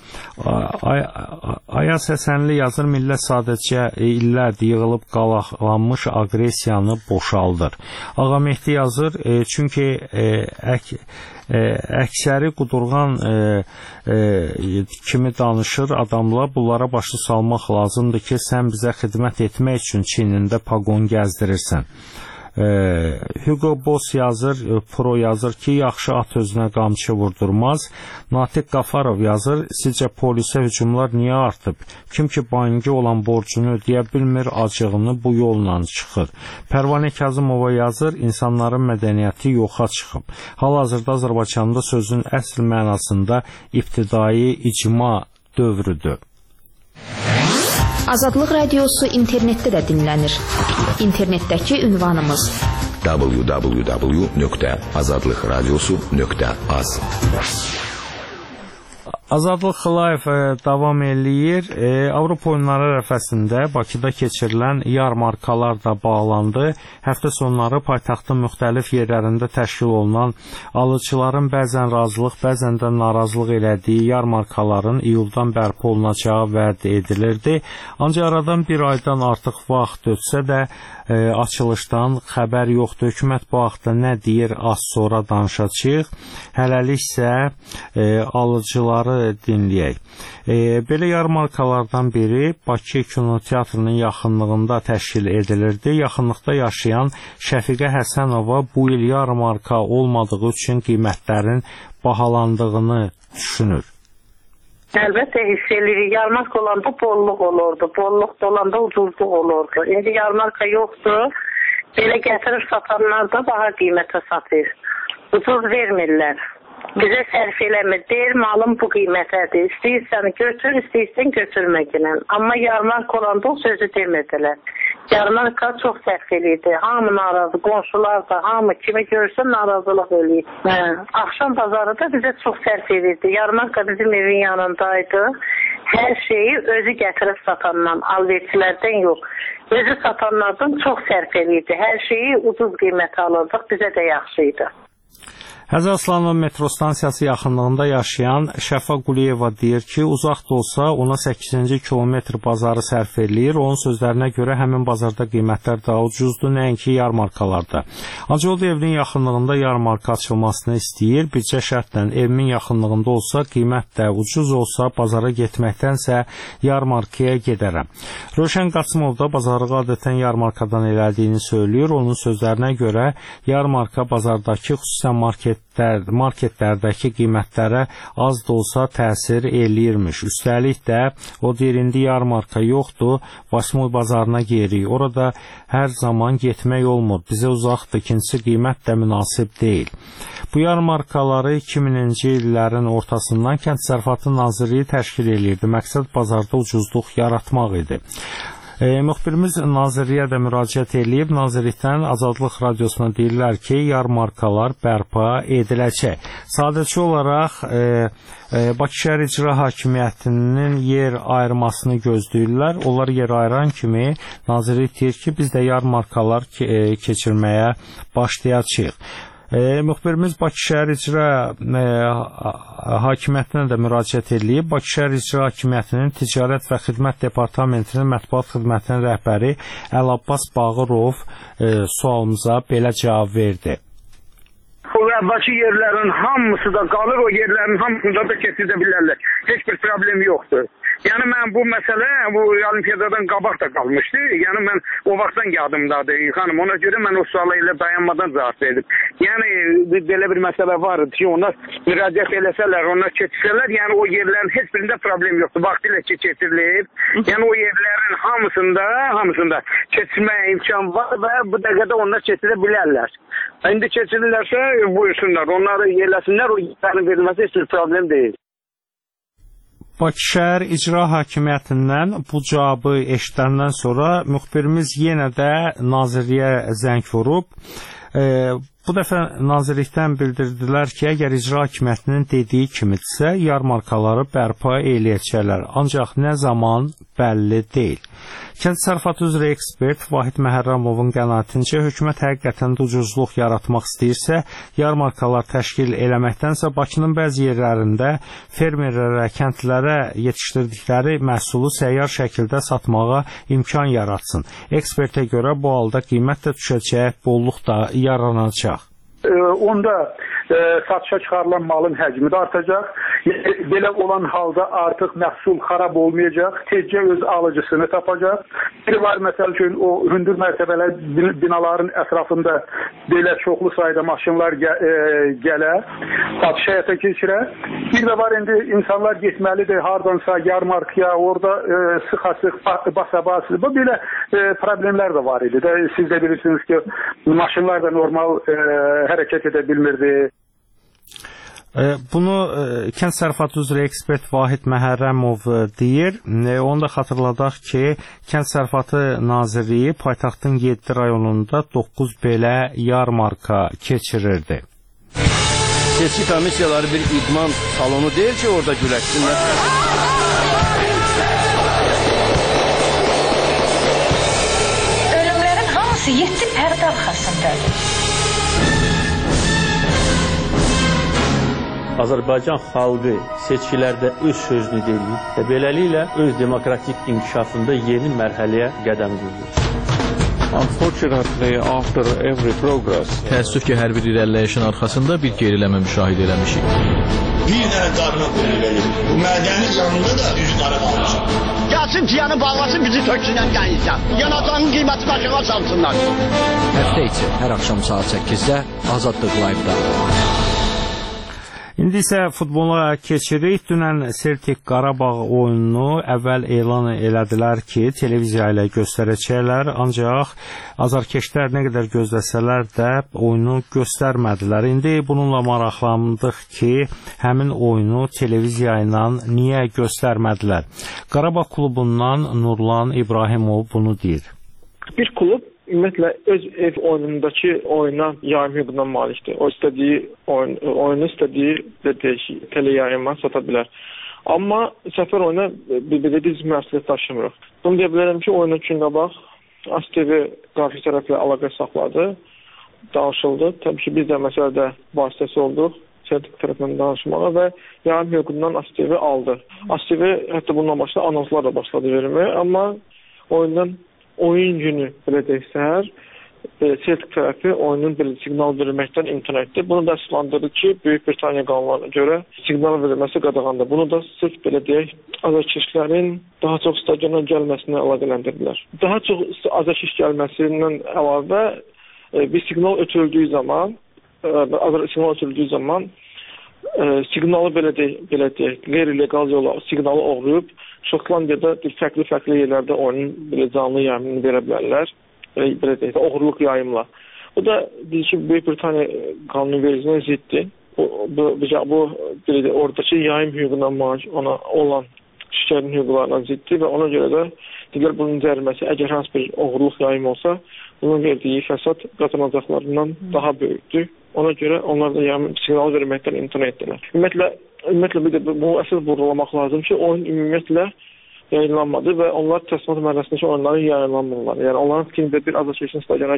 Ay, Ayaz Həsənli yazır, millət sadəcə illər yığılıb qalaqlanmış aqresiyanı boşaldır. Ağa Mehdi yazır, e, çünki e, ək, e, əksəri qudurğan e, e, kimi danışır adamlar, bunlara başı salmaq lazımdır ki, sən bizə xidmət etmək üçün çiynində paqon gəzdirirsən. E, Hugo Boss yazır, Pro yazır ki, yaxşı at özünə qamçı vurdurmaz. Natiq Qafarov yazır, sizcə polisə hücumlar niyə artıb? Kim ki banki olan borcunu ödəyə bilmir, acığını bu yolla çıxır. Pərvanə Kazımova yazır, insanların mədəniyyəti yoxa çıxıb. Hal-hazırda Azərbaycanda sözün əsl mənasında ibtidai icma dövrüdür. Azadlıq Radiosu internetdə də dinlənir. İnternetdəki ünvanımız w w w nöqtə azadlıq radiosu nöqtə az. Azadlıq Live davam eləyir. E, Avropa oyunları ərəfəsində Bakıda keçirilən yarmarkalar da bağlandı. Həftə sonları paytaxtın müxtəlif yerlərində təşkil olunan alıcıların bəzən razılıq, bəzən də narazılıq elədiyi yarmarkaların iyuldan bərpa olunacağı vəd edilirdi. Ancaq aradan bir aydan artıq vaxt ötsə də e, açılışdan xəbər yoxdur. Hökumət bu haqda nə deyir, az sonra danışacağıq. Hələlik isə e, alıcıları dinləyək. E, belə yarmarkalardan biri Bakı Kinoteatrının yaxınlığında təşkil edilirdi. Yaxınlıqda yaşayan Şəfiqə Həsənova bu il yarmarka olmadığı üçün qiymətlərin bahalandığını düşünür. Əlbəttə hiss edirik. Yarmarka olanda bolluq olurdu. Bolluq olanda ucuzluq olurdu. İndi yarmarka yoxdur. Belə gətirib satanlar da baha qiymətə satır. Ucuz vermirlər. Bizə sərf eləmir. Deyir, malım bu qiymətədir. İstəyirsən götür, istəyirsən götürməklə. Amma yarmarka olanda o sözü demirdilər. Yarmarka çox sərf eləyirdi. Hamı narazı, qonşular da, hamı kimi görsə narazılıq eləyir. Hə. Axşam bazarı da bizə çox sərf eləyirdi. Yarmarka bizim evin yanındaydı. Hər şeyi özü gətirib satandan, alverçilərdən yox. Özü satanlardan çox sərf eləyirdi. Hər şeyi ucuz qiymətə alırdıq. Bizə də yaxşı idi. Həzə Aslanov metro stansiyası yaxınlığında yaşayan Şəfa Quliyeva deyir ki, uzaq da olsa ona səkkizinci kilometr bazarı sərf eləyir. Onun sözlərinə görə həmin bazarda qiymətlər daha ucuzdur, nəinki yarmarkalarda. Ancaq o da evinin yaxınlığında yarmarka açılmasını istəyir. Bircə şərtlə evimin yaxınlığında olsa, qiymət də ucuz olsa, bazara getməkdənsə yarmarkaya gedərəm. Rövşən Qasımov da bazarı adətən yarmarkadan elədiyini söylüyor. Onun sözlərinə görə yarmarka bazardakı xüsusən market marketlərdəki qiymətlərə az da olsa təsir eləyirmiş. Üstəlik də o deyir, indi yarmarka yoxdur, Vasmoy bazarına gedirik. Orada hər zaman getmək olmur. Bizə uzaqdır, ikincisi qiymət də münasib deyil. Bu yarmarkaları iki minci illərin ortasından Kənd Təsərrüfatı Nazirliyi təşkil eləyirdi. Məqsəd bazarda ucuzluq yaratmaq idi. E, müxbirimiz Nazirliyə də müraciət edib. Nazirlikdən Azadlıq Radiosuna deyirlər ki, yarmarkalar bərpa ediləcək. Sadəcə olaraq e, e, Bakı Şəhər İcra Hakimiyyətinin yer ayırmasını gözləyirlər. Onlar yer ayıran kimi Nazirlik deyir ki, biz də yarmarkalar ke e, keçirməyə başlayacağıq. E, müxbirimiz Bakı Şəhər İcra e, Hakimiyyətinə də müraciət edib. Bakı Şəhər İcra Hakimiyyətinin Ticarət və Xidmət Departamentinin mətbuat xidmətinin rəhbəri Əlabbas Bağırov e, sualımıza belə cavab verdi. Bakı yerlərin hamısı da qalır, o yerlərin hamısında da keçidə bilərlər. Heç bir problem yoxdur. Yəni mən bu məsələ bu olimpiyadadan qabaq da qalmışdı. Yəni mən o vaxtdan yadımdadır xanım. Ona görə mən o suala ilə dayanmadan cavab verdim. Yəni belə bir məsələ var ki, onlar müraciət eləsələr, onlar keçsələr, yəni o yerlərin heç birində problem yoxdur. Vaxtilə ki keçirilir. Yəni o yerlərin hamısında, hamısında keçirməyə imkan var və bu dəqiqədə onlar keçirə bilərlər. İndi keçirirlərsə buyursunlar, onları yerləsinlər, o yerlərin verilməsi heç bir problem deyil. Bakı Şəhər İcra Hakimiyyətindən bu cavabı eşidəndən sonra müxbirimiz yenə də Nazirliyə zəng vurub. E, bu dəfə Nazirlikdən bildirdilər ki, əgər İcra Hakimiyyətinin dediyi kimidirsə, yarmarkaları bərpa eləyəcəklər. Ancaq nə zaman bəlli deyil. Kənd Təsərrüfatı üzrə ekspert Vahid Məhərrəmovun qənaətincə hökumət həqiqətən də ucuzluq yaratmaq istəyirsə, yarmarkalar təşkil eləməkdənsə Bakının bəzi yerlərində fermerlərə, kəndlərə yetişdirdikləri məhsulu səyyar şəkildə satmağa imkan yaratsın. Ekspertə görə bu halda qiymət də düşəcək, bolluq da yaranacaq. Onda e, satışa çıxarılan malın həcmi də artacaq. Belə olan halda artıq məhsul xarab olmayacaq. Tezcə öz alıcısını tapacaq. Bir var, məsəl üçün, o hündür mərtəbələr binaların ətrafında belə çoxlu sayda maşınlar gələ, e, gələ satış həyata keçirə. Bir də var, indi insanlar getməlidir hardansa yarmarkaya, orada e, sıxa-sıx, basa-bas. Bu belə e, problemlər də var idi. De, siz də bilirsiniz ki, maşınlar da normal e, hərəkət edə bilmirdi. Bunu Kənd Sərfiyyatı üzrə ekspert Vahid Məhərrəmov deyir. Onu da xatırladaq ki, Kənd Sərfiyyatı Nazirliyi paytaxtın yeddi rayonunda doqquz belə yarmarka keçirirdi. Seçki komissiyaları bir idman salonu deyil ki, orada güləşsinlər. Ölümlərin hamısı yeddi pərdə arxasındadır. Azərbaycan xalqı seçkilərdə öz sözünü deyir və beləliklə öz demokratik inkişafında yeni mərhələyə qədəm qoyur. Unfortunately, after every progress, təəssüf ki, hər bir irəliləyişin arxasında bir geriləmə müşahidə eləmişik. Bir dənə qarına qoyulur. Bu mədənin yanında da üç qarı qalmışam. Gəlsin tiyanı bağlasın, bizi töksünən gəlirsən. Yanacağının qiyməti başına çalsınlar. Həftə içi hər axşam saat səkkizdə Azadlıq Live-da. İndi isə futbola keçirik. Dünən Celtic Qarabağ oyununu əvvəl elan elədilər ki, televiziya ilə göstərəcəklər, ancaq azarkeşlər nə qədər gözləsələr də oyunu göstərmədilər. İndi bununla maraqlandıq ki, həmin oyunu televiziya ilə niyə göstərmədilər? Qarabağ klubundan Nurlan İbrahimov bunu deyir. Bir klub ümumiyyətlə öz ev oyunundakı oyuna yayım hüququna malikdir. O istədiyi oyun, oyunu istədiyi teleyayıma sata bilər. Amma səfər oyuna bir-birə biz məsuliyyət daşımırıq. Bunu deyə bilərəm ki, oyun üçün qabaq A S T V qarşı tərəflə əlaqə saxladı, danışıldı. Təbii ki, biz də məsələdə vasitəsi olduq Celtic tərəfindən danışmağa və yayım hüququndan A S T V aldı. A S T V hətta bundan başda anonslar da başladı verməyə, amma oyundan oyun günü belə deyək səhər Celtic tərəfi oyunun belə siqnal verilməkdən imtina etdi. Bunu da əsaslandırdı ki, Böyük Britaniya qanunlarına görə siqnal verilməsi qadağandır. Bunu da sırf belə deyək azarkeşlərin daha çox stadiona gəlməsinə əlaqələndirdilər. Daha çox azarkeş gəlməsindən əlavə bir siqnal ötürüldüyü zaman siqnal ötürüldüyü zaman siqnalı belə deyək, belə deyək, qeyri-legal yola siqnalı oğruyub Şotlandiyada fərqli-fərqli yerlərdə oyunun belə canlı yayımını verə bilərlər. Belə deyək, oğurluq yayımla. Bu da biz ki, Böyük Britaniya qanunvericiliyinə ziddir. Bu, bu, bu belə deyək, oradakı yayım hüququna malik ona olan şikayətin hüquqlarına ziddir və ona görə də digər bunun cəriməsi əgər hansı bir oğurluq yayım olsa, bunun verdiyi fəsad qazanacaqlarından daha böyükdür. Ona görə onlar da yayım siqnalı verməkdən imtina etdilər. Ümumiyyətlə, ümumiyyətlə bir də bunu əsas vurğulamaq lazım ki, oyun ümumiyyətlə yayınlanmadı və onlar təslimat mərhələsindəki oyunları yayınlanmırlar. Yəni onların fikrində bir azarkeşin stadiona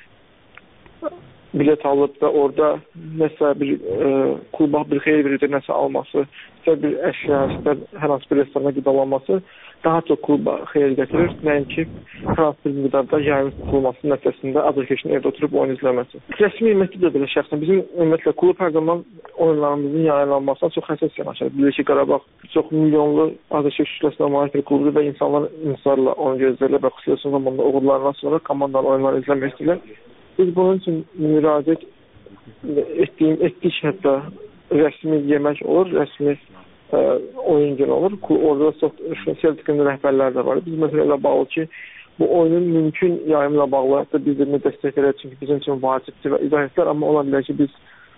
gəlib bilet alıb və orada nəsə bir e, kluba bir xeyir verici nəsə alması, və bir əşya, istər hər hansı bir restorana qidalanması daha çox kluba xeyir gətirir, nəinki hər hansı bir miqdarda yayın tutulması nəticəsində azarkeşin evdə oturub oyun izləməsi. Rəsmi ümumiyyətlə də belə şəxsən bizim ümumiyyətlə klub hər zaman oyunlarımızın yayınlanmasına çox həssas yanaşır. Bilir ki, Qarabağ çox milyonlu azarkeş kütləsinə malik bir klubdur və insanlar insarla onu gözləyirlər və xüsusilə son zamanda uğurlarından sonra komandalı oyunları izləmək istəyirlər. Biz bunun üçün müraciət etdiyim, etdik hətta rəsmi yemək olur, rəsmi ə, oyun günü olur. Orada çox Celtic'in rəhbərləri də var. Biz məsələ ilə bağlı ki, bu oyunun mümkün yayımla bağlı hətta biz birini dəstək edək, çünki bizim üçün vacibdir və izah etdilər, amma ola bilər ki, biz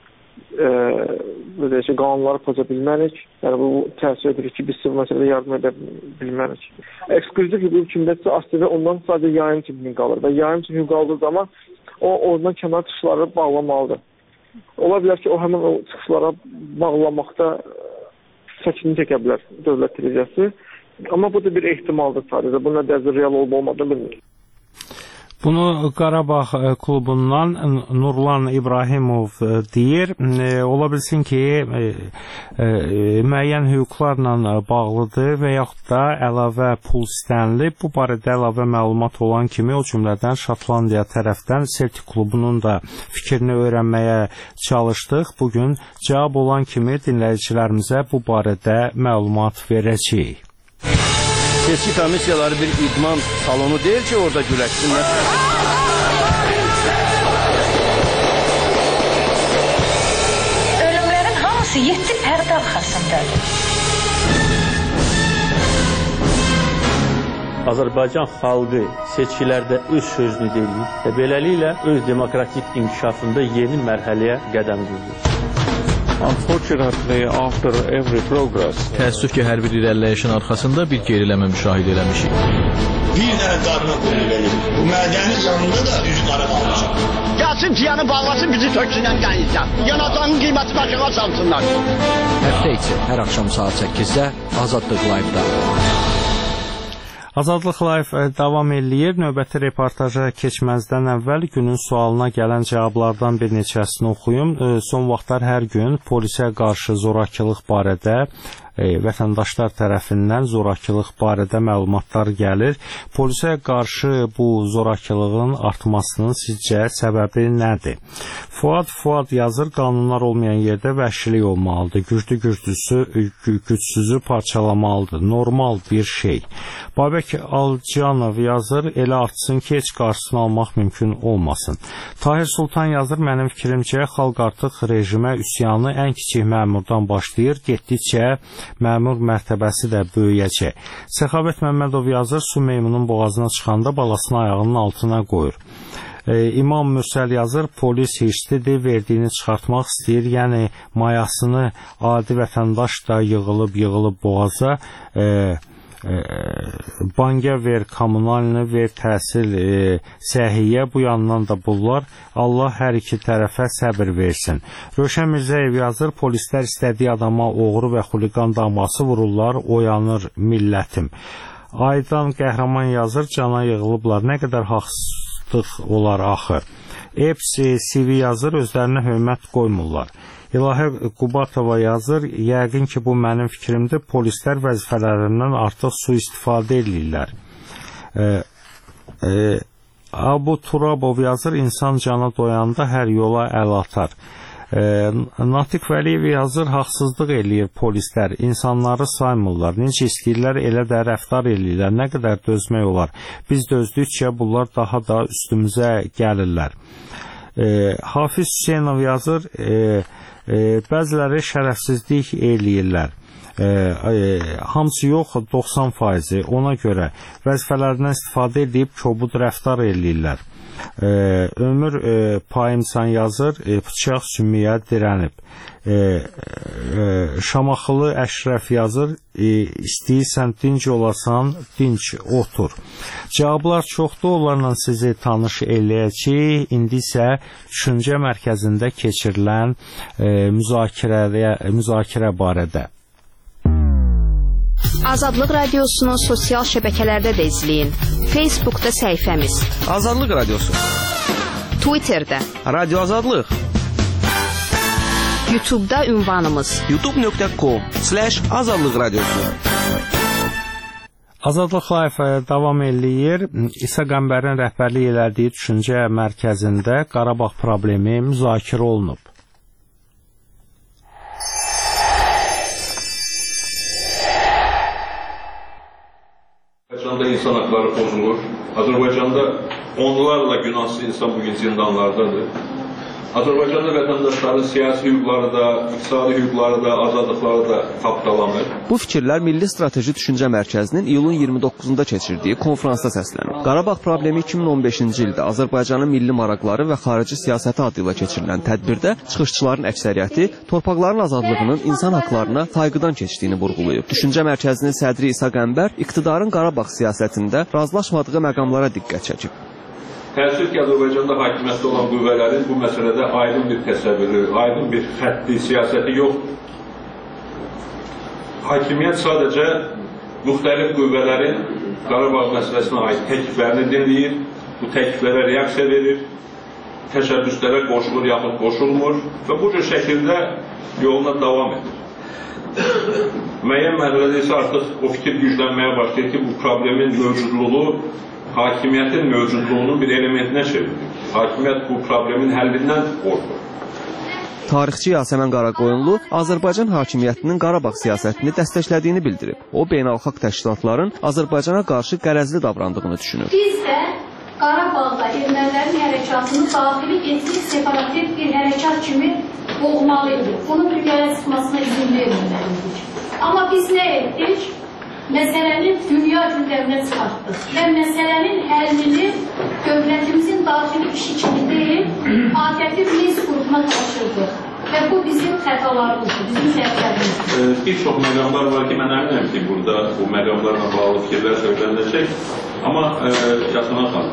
ə, ki, qanunları poza bilmərik. Yəni bu təsir edir ki, biz sizə məsələdə yardım edə bilmərik. Eksklüziv hüquq kimdədirsə, A S T V ondan sadəcə yayım kimi qalır və yayım kimi qaldığı zaman o oradan kənar çıxışları bağlamalıdır. Ola bilər ki, o həmin o çıxışlara bağlamaqda çəkinlik çəkə bilər dövlət televiziyası. Amma bu da bir ehtimaldır sadəcə. Bu nə dərəcədə real olub olmadığını bilmirik. Bunu Qarabağ klubundan Nurlan İbrahimov deyir. Ola bilsin ki, müəyyən hüquqlarla bağlıdır və yaxud da əlavə pul istənilib. Bu barədə əlavə məlumat olan kimi, o cümlədən Şotlandiya tərəfdən Celtic klubunun da fikrini öyrənməyə çalışdıq. Bugün cavab olan kimi dinləyicilərimizə bu barədə məlumat verəcəyik. Seçki komissiyaları bir idman salonu deyil ki, orada güləşsinlər. Ölümlərin hamısı yeddi pərdə arxasındadır. Azərbaycan xalqı seçkilərdə öz sözünü deyir və beləliklə öz demokratik inkişafında yeni mərhələyə qədəm qoyur. Unfortunately, after every progress, Təəssüf ki, hər bir irəliləyişin arxasında bir geriləmə müşahidə eləmişik. Bir dənə qarına qulluq edir. Bu mədənin yanında da üzü qara qalmışam. Gəlsin tiyanı bağlasın, bizi töksünən dənizdən. Yanacağın qiyməti başına salsınlar. Həftə içi hər axşam saat səkkizdə Azadlıq Live-da. Azadlıq Live davam eləyir. Növbəti reportaja keçməzdən əvvəl günün sualına gələn cavablardan bir neçəsini oxuyum. Son vaxtlar hər gün polisə qarşı zorakılıq barədə vətəndaşlar tərəfindən zorakılıq barədə məlumatlar gəlir. Polisə qarşı bu zorakılığın artmasının sizcə səbəbi nədir? Fuad Fuad yazır, qanunlar olmayan yerdə vəhşilik olmalıdır. Güclü güclüsü, gücsüzü parçalamalıdır. Normal bir şey. Babək Alcanov yazır, elə artsın ki, heç qarşısını almaq mümkün olmasın. Tahir Sultan yazır, mənim fikrimcə xalq artıq rejimə üsyanı ən kiçik məmurdan başlayır, getdikcə məmur mərtəbəsi də böyüyəcək. Səxavət Məmmədov yazır, su meymunun boğazına çıxanda balasını ayağının altına qoyur. E, İmam Mürsəl yazır, polis hirslidir, verdiyini çıxartmaq istəyir, yəni mayasını adi vətəndaş da yığılıb yığılıb boğaza, e, e, banka ver, kommunalini ver, təhsil, e, səhiyyə, bu yandan da bunlar. Allah hər iki tərəfə səbir versin. Rövşən Mirzəyev yazır, polislər istədiyi adama oğru və xuliqan daması vururlar, oyanır millətim. Aydan Qəhrəman yazır, cana yığılıblar, nə qədər haqsızlıq olar axı. Eps C V yazır, özlərinə hörmət qoymurlar. İlahə Qubatova yazır, yəqin ki, bu mənim fikrimdir, polislər vəzifələrindən artıq sui-istifadə edirlər. E, e, Abu Turabov yazır, insan cana doyanda hər yola əl atar. E, Natiq Vəliyev yazır, haqsızlıq eləyir polislər, insanları saymırlar, necə istəyirlər elə də rəftar eləyirlər, nə qədər dözmək olar. Biz dözdükcə bunlar daha da üstümüzə gəlirlər. E, Hafiz Hüseynov yazır, e, e, bəziləri şərəfsizlik eləyirlər. E, e, hamısı yox, doxsan faizi, ona görə vəzifələrindən istifadə edib kobud rəftar eləyirlər. E, ömür e, Payimsan yazır, e, bıçaq sümüyə dirənib. E, e, Şamaxılı Əşrəf yazır, e, istəyirsən dinc olasan, dinc otur. Cavablar çoxdur, onlarla sizi tanış eləyəcək. İndi isə düşüncə mərkəzində keçirilən e, müzakirə, müzakirə barədə. Azadlıq Radiosunu sosial şəbəkələrdə də izləyin. Facebookda səhifəmiz Azadlıq Radiosu, Twitterdə Radio Azadlıq, YouTube'da ünvanımız youtube nöqtə com slash azadlıq radiosu. Azadlıq Live davam eləyir. İsa Qəmbərin rəhbərlik elədiyi düşüncə mərkəzində Qarabağ problemi müzakirə olunub. Azərbaycanda insan haqları pozulur. Azərbaycanda onlarla günahsız insan bugün zindanlardadır. Azərbaycanda vətəndaşların siyasi hüquqları da, iqtisadi hüquqları da, azadlıqları da tapdalanır. Bu fikirlər Milli Strateji Düşüncə Mərkəzinin iyulun iyirmi doqquzunda keçirdiyi konfransda səslənib. Qarabağ problemi iki min on beşinci ildə Azərbaycanın milli maraqları və xarici siyasəti adı ilə keçirilən tədbirdə çıxışçıların əksəriyyəti torpaqların azadlığının insan haqlarına sayğıdan keçdiyini vurğulayıb. Düşüncə Mərkəzinin sədri İsa Qəmbər iqtidarın Qarabağ siyasətində razılaşmadığı məqamlara diqqət çəkib. Təəssüf ki, Azərbaycanda hakimiyyətdə olan qüvvələrin bu məsələdə aydın bir təsəvvürü, aydın bir xətti, siyasəti yoxdur. Hakimiyyət sadəcə müxtəlif qüvvələrin Qarabağ məsələsinə aid təkliflərini dinləyir, bu təkliflərə reaksiya verir, təşəbbüslərə qoşulur yaxud qoşulmur və bu cür şəkildə yoluna davam edir. Müəyyən mərhələdə isə artıq o fikir güclənməyə başlayır ki, bu problemin mövcudluğu hakimiyyətin mövcudluğunun bir elementinə çevrilir. Hakimiyyət bu problemin həllindən qorxur. Tarixçi Yasəmən Qaraqoyunlu Azərbaycan hakimiyyətinin Qarabağ siyasətini dəstəklədiyini bildirib. O, beynəlxalq təşkilatların Azərbaycana qarşı qərəzli davrandığını düşünür. Biz də Qarabağda ermənilərin hərəkatını daxili etnik separativ bir hərəkat kimi boğmalıyıq. Bunun dünyaya çıxmasına izin verməliydik. Amma biz nə etdik? Məsələnin dünya gündəminə çıxartdıq və məsələnin həllini dövlətimizin daxili işi kimi deyil, A K P Minsk qrupuna tapşırdıq. Və bu bizim xətalarımızdır, bizim səhvlərimizdir. Bir çox məqamlar var ki, mən əminəm ki, burada bu məqamlarla bağlı fikirlər söylənəcək. Amma Yasana xanım,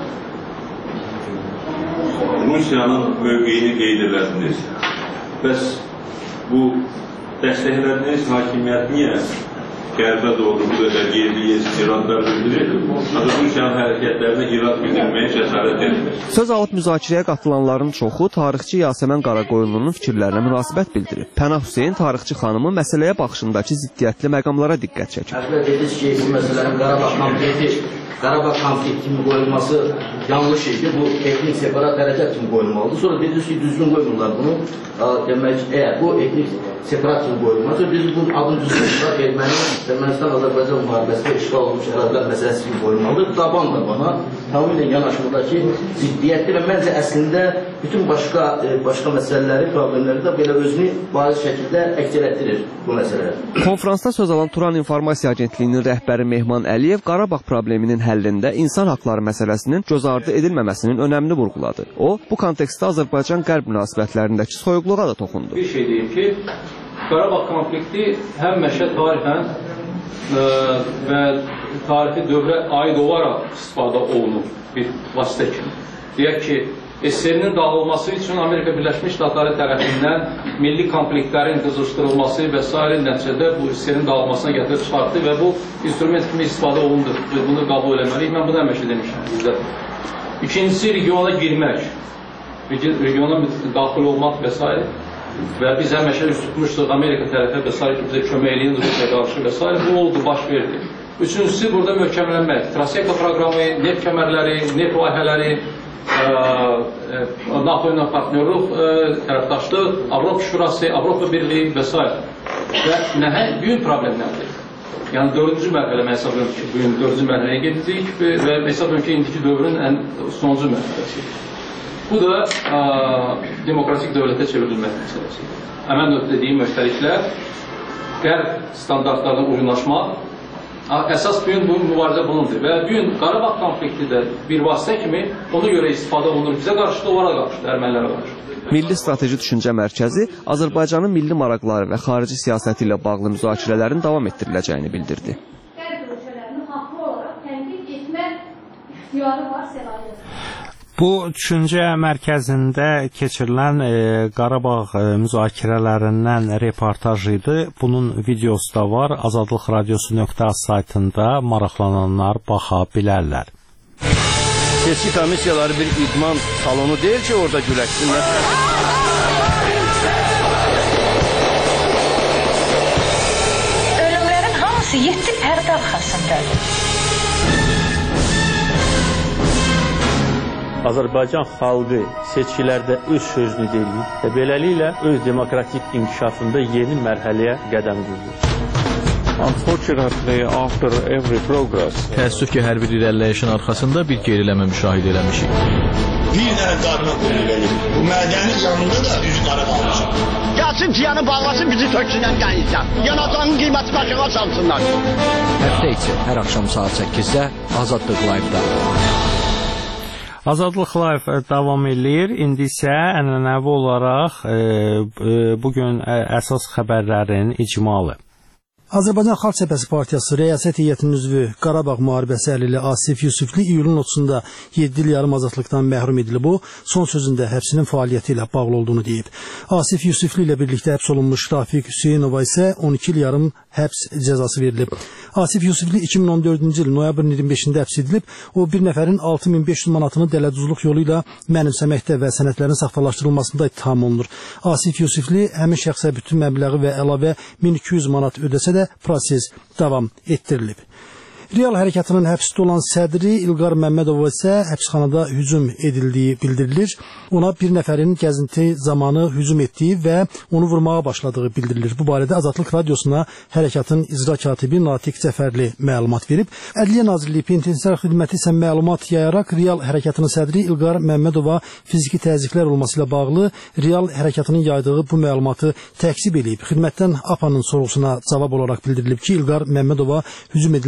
Rusiyanın mövqeyini qeyd edildiniz. Bəs bu dəstəklədiyiniz hakimiyyət niyə qərbə doğru bu qədər geriyə iradlar bildirir? Rusiyanın hərəkətlərinə irad bildirməyə cəsarət edilir. Söz alıb müzakirəyə qatılanların çoxu tarixçi Yasəmən Qaraqoyunlunun fikirlərinə münasibət bildirib. Pənah Hüseyn tarixçi xanımı məsələyə baxışındakı ziddiyyətli məqamlara diqqət çəkir. Əvvəl dediniz ki, bu məsələnin Qarabağ konflikti, Qarabağ konflikti kimi qoyulması yanlış idi. Bu etnik separat hərəkət kimi qoyulmalıdır. Sonra dediniz ki, düzgün qoymurlar bunu. Demək, əgər bu etnik separat kimi qoyulmaz, biz bunun adını düzgün erməni, Ermənistan-Azərbaycan müharibəsində işğal olmuş ərazilər məsələsi kimi qoyulmalıdır. Daban da bana tamamilə yanaşmadakı ziddiyyətli və məncə əslində bütün başqa başqa məsələləri, problemləri də belə özünü bariz şəkildə əks etdirir bu məsələlər. Konfransda söz alan Turan İnformasiya Agentliyinin rəhbəri Mehman Əliyev Qarabağ probleminin həllində insan haqları məsələsinin göz ardı edilməməsinin önəmini vurğuladı. O, bu kontekstdə Azərbaycan-Qərb münasibətlərindəki soyuqluğa da toxundu. Bir şey deyim ki, Qarabağ konflikti həmişə tarixən ə, və tarixi dövrə aid olaraq istifadə olunur bir vasitə kimi. Deyək ki, S S R-nin dağılması üçün Amerika Birləşmiş Ştatları tərəfindən milli konfliktlərin qızışdırılması və s. nəticədə bu S S R-nin dağılmasına gətirib çıxartdı və bu instrument kimi istifadə olundur. Bunu qəbul eləməliyik. Mən bunu həmişə demişəm bizdə. İkincisi, regiona girmək, regiona daxil olmaq və s. Və biz həmişə üst tutmuşduq Amerika tərəfə və s. ki, bizə kömək eləyin Rusiya qarşı və s. Bu oldu, baş verdi. Üçüncüsü, burada möhkəmlənmək. Traseka proqramı, neft kəmərləri, neft layihələri, NATO ilə partnyorluq, tərəfdaşlıq, Avropa Şurası, Avropa Birliyi və s. Və nəhəng büyük problemlərdir. Yəni dördüncü mərhələ mən hesab edirəm ki, bugün dördüncü mərhələyə getdik və hesab edirəm ki, indiki dövrün ən sonuncu mərhələsidir. Bu da ə, demokratik dövlətə çevrilmək məsələsidir. Həmən dediyim müstəliklər, qərb standartlarına uyğunlaşmaq, əsas bugün bu mübarizə bunundur və bugün Qarabağ konflikti də bir vasitə kimi ona görə istifadə olunur. Bizə qarşı da onlara qarşı, ermənilərə qarşı. Milli Strateji Düşüncə Mərkəzi Azərbaycanın milli maraqları və xarici siyasəti ilə bağlı müzakirələrin davam etdiriləcəyini bildirdi. Qərb ölkələrinin haqlı olaraq tənqid etmə ixtiyarı var, səlahiyyəti. Bu düşüncə mərkəzində keçirilən e, Qarabağ e, müzakirələrindən reportaj idi. Bunun videosu da var. azadlıq radiosu nöqtə az saytında maraqlananlar baxa bilərlər. Seçki komissiyaları bir idman salonu deyil ki, orada güləşsinlər. Ölümlərin hamısı yeddi pərdə arxasındadır. Azərbaycan xalqı seçkilərdə öz sözünü deyir və beləliklə öz demokratik inkişafında yeni mərhələyə qədəm qoyur. Unfortunately, after every progress, təəssüf ki, hər bir irəliləyişin arxasında bir geriləmə müşahidə eləmişik. Bir dənə qarına qoyulur eləyir. Bu mədənin yanında da üzü qara qalmışıq. Gəlsin tiyanı bağlasın, bizi töksünən qənizdən. Yanacağının qiyməti başına salsınlar. Həftə içi hər axşam saat səkkizdə Azadlıq Live-da. Azadlıq Live davam eləyir. İndi isə ənənəvi olaraq e, e, bugün əsas xəbərlərin icmalı. Azərbaycan Xalq Cəbhəsi Partiyası Rəyasət Heyətinin üzvü Qarabağ müharibəsi əlili Asif Yusifli iyulun otuzunda yeddi il yarım azadlıqdan məhrum edilib. O, son sözündə həbsinin fəaliyyəti ilə bağlı olduğunu deyib. Asif Yusifli ilə birlikdə həbs olunmuş Rafiq Hüseynova isə on iki il yarım həbs cəzası verilib. Asif Yusifli iki min on dördüncü il noyabrın iyirmi beşində həbs edilib. O, bir nəfərin altı min beş yüz manatını dələduzluq yolu ilə mənimsəməkdə və sənədlərin saxtalaşdırılmasında ittiham olunur. Asif Yusifli həmin şəxsə bütün məbləği və əlavə min iki yüz manat ödəsə də proses davam etdirilib. Real hərəkatının həbsdə olan sədri İlqar Məmmədova isə həbsxanada hücum edildiyi bildirilir. Ona bir nəfərin gəzinti zamanı hücum etdiyi və onu vurmağa başladığı bildirilir. Bu barədə Azadlıq Radiosuna hərəkatın icra katibi Natiq Cəfərli məlumat verib. Ədliyyə Nazirliyi Penitensiar Xidməti isə məlumat yayaraq Real hərəkatının sədri İlqar Məmmədova fiziki təzyiqlər olması ilə bağlı Real hərəkatının yaydığı bu məlumatı təkzib edib. Xidmətdən A P A-nın sorğusuna cavab olaraq bildirilib ki, İlqar Məmmədova hücum edilməsi və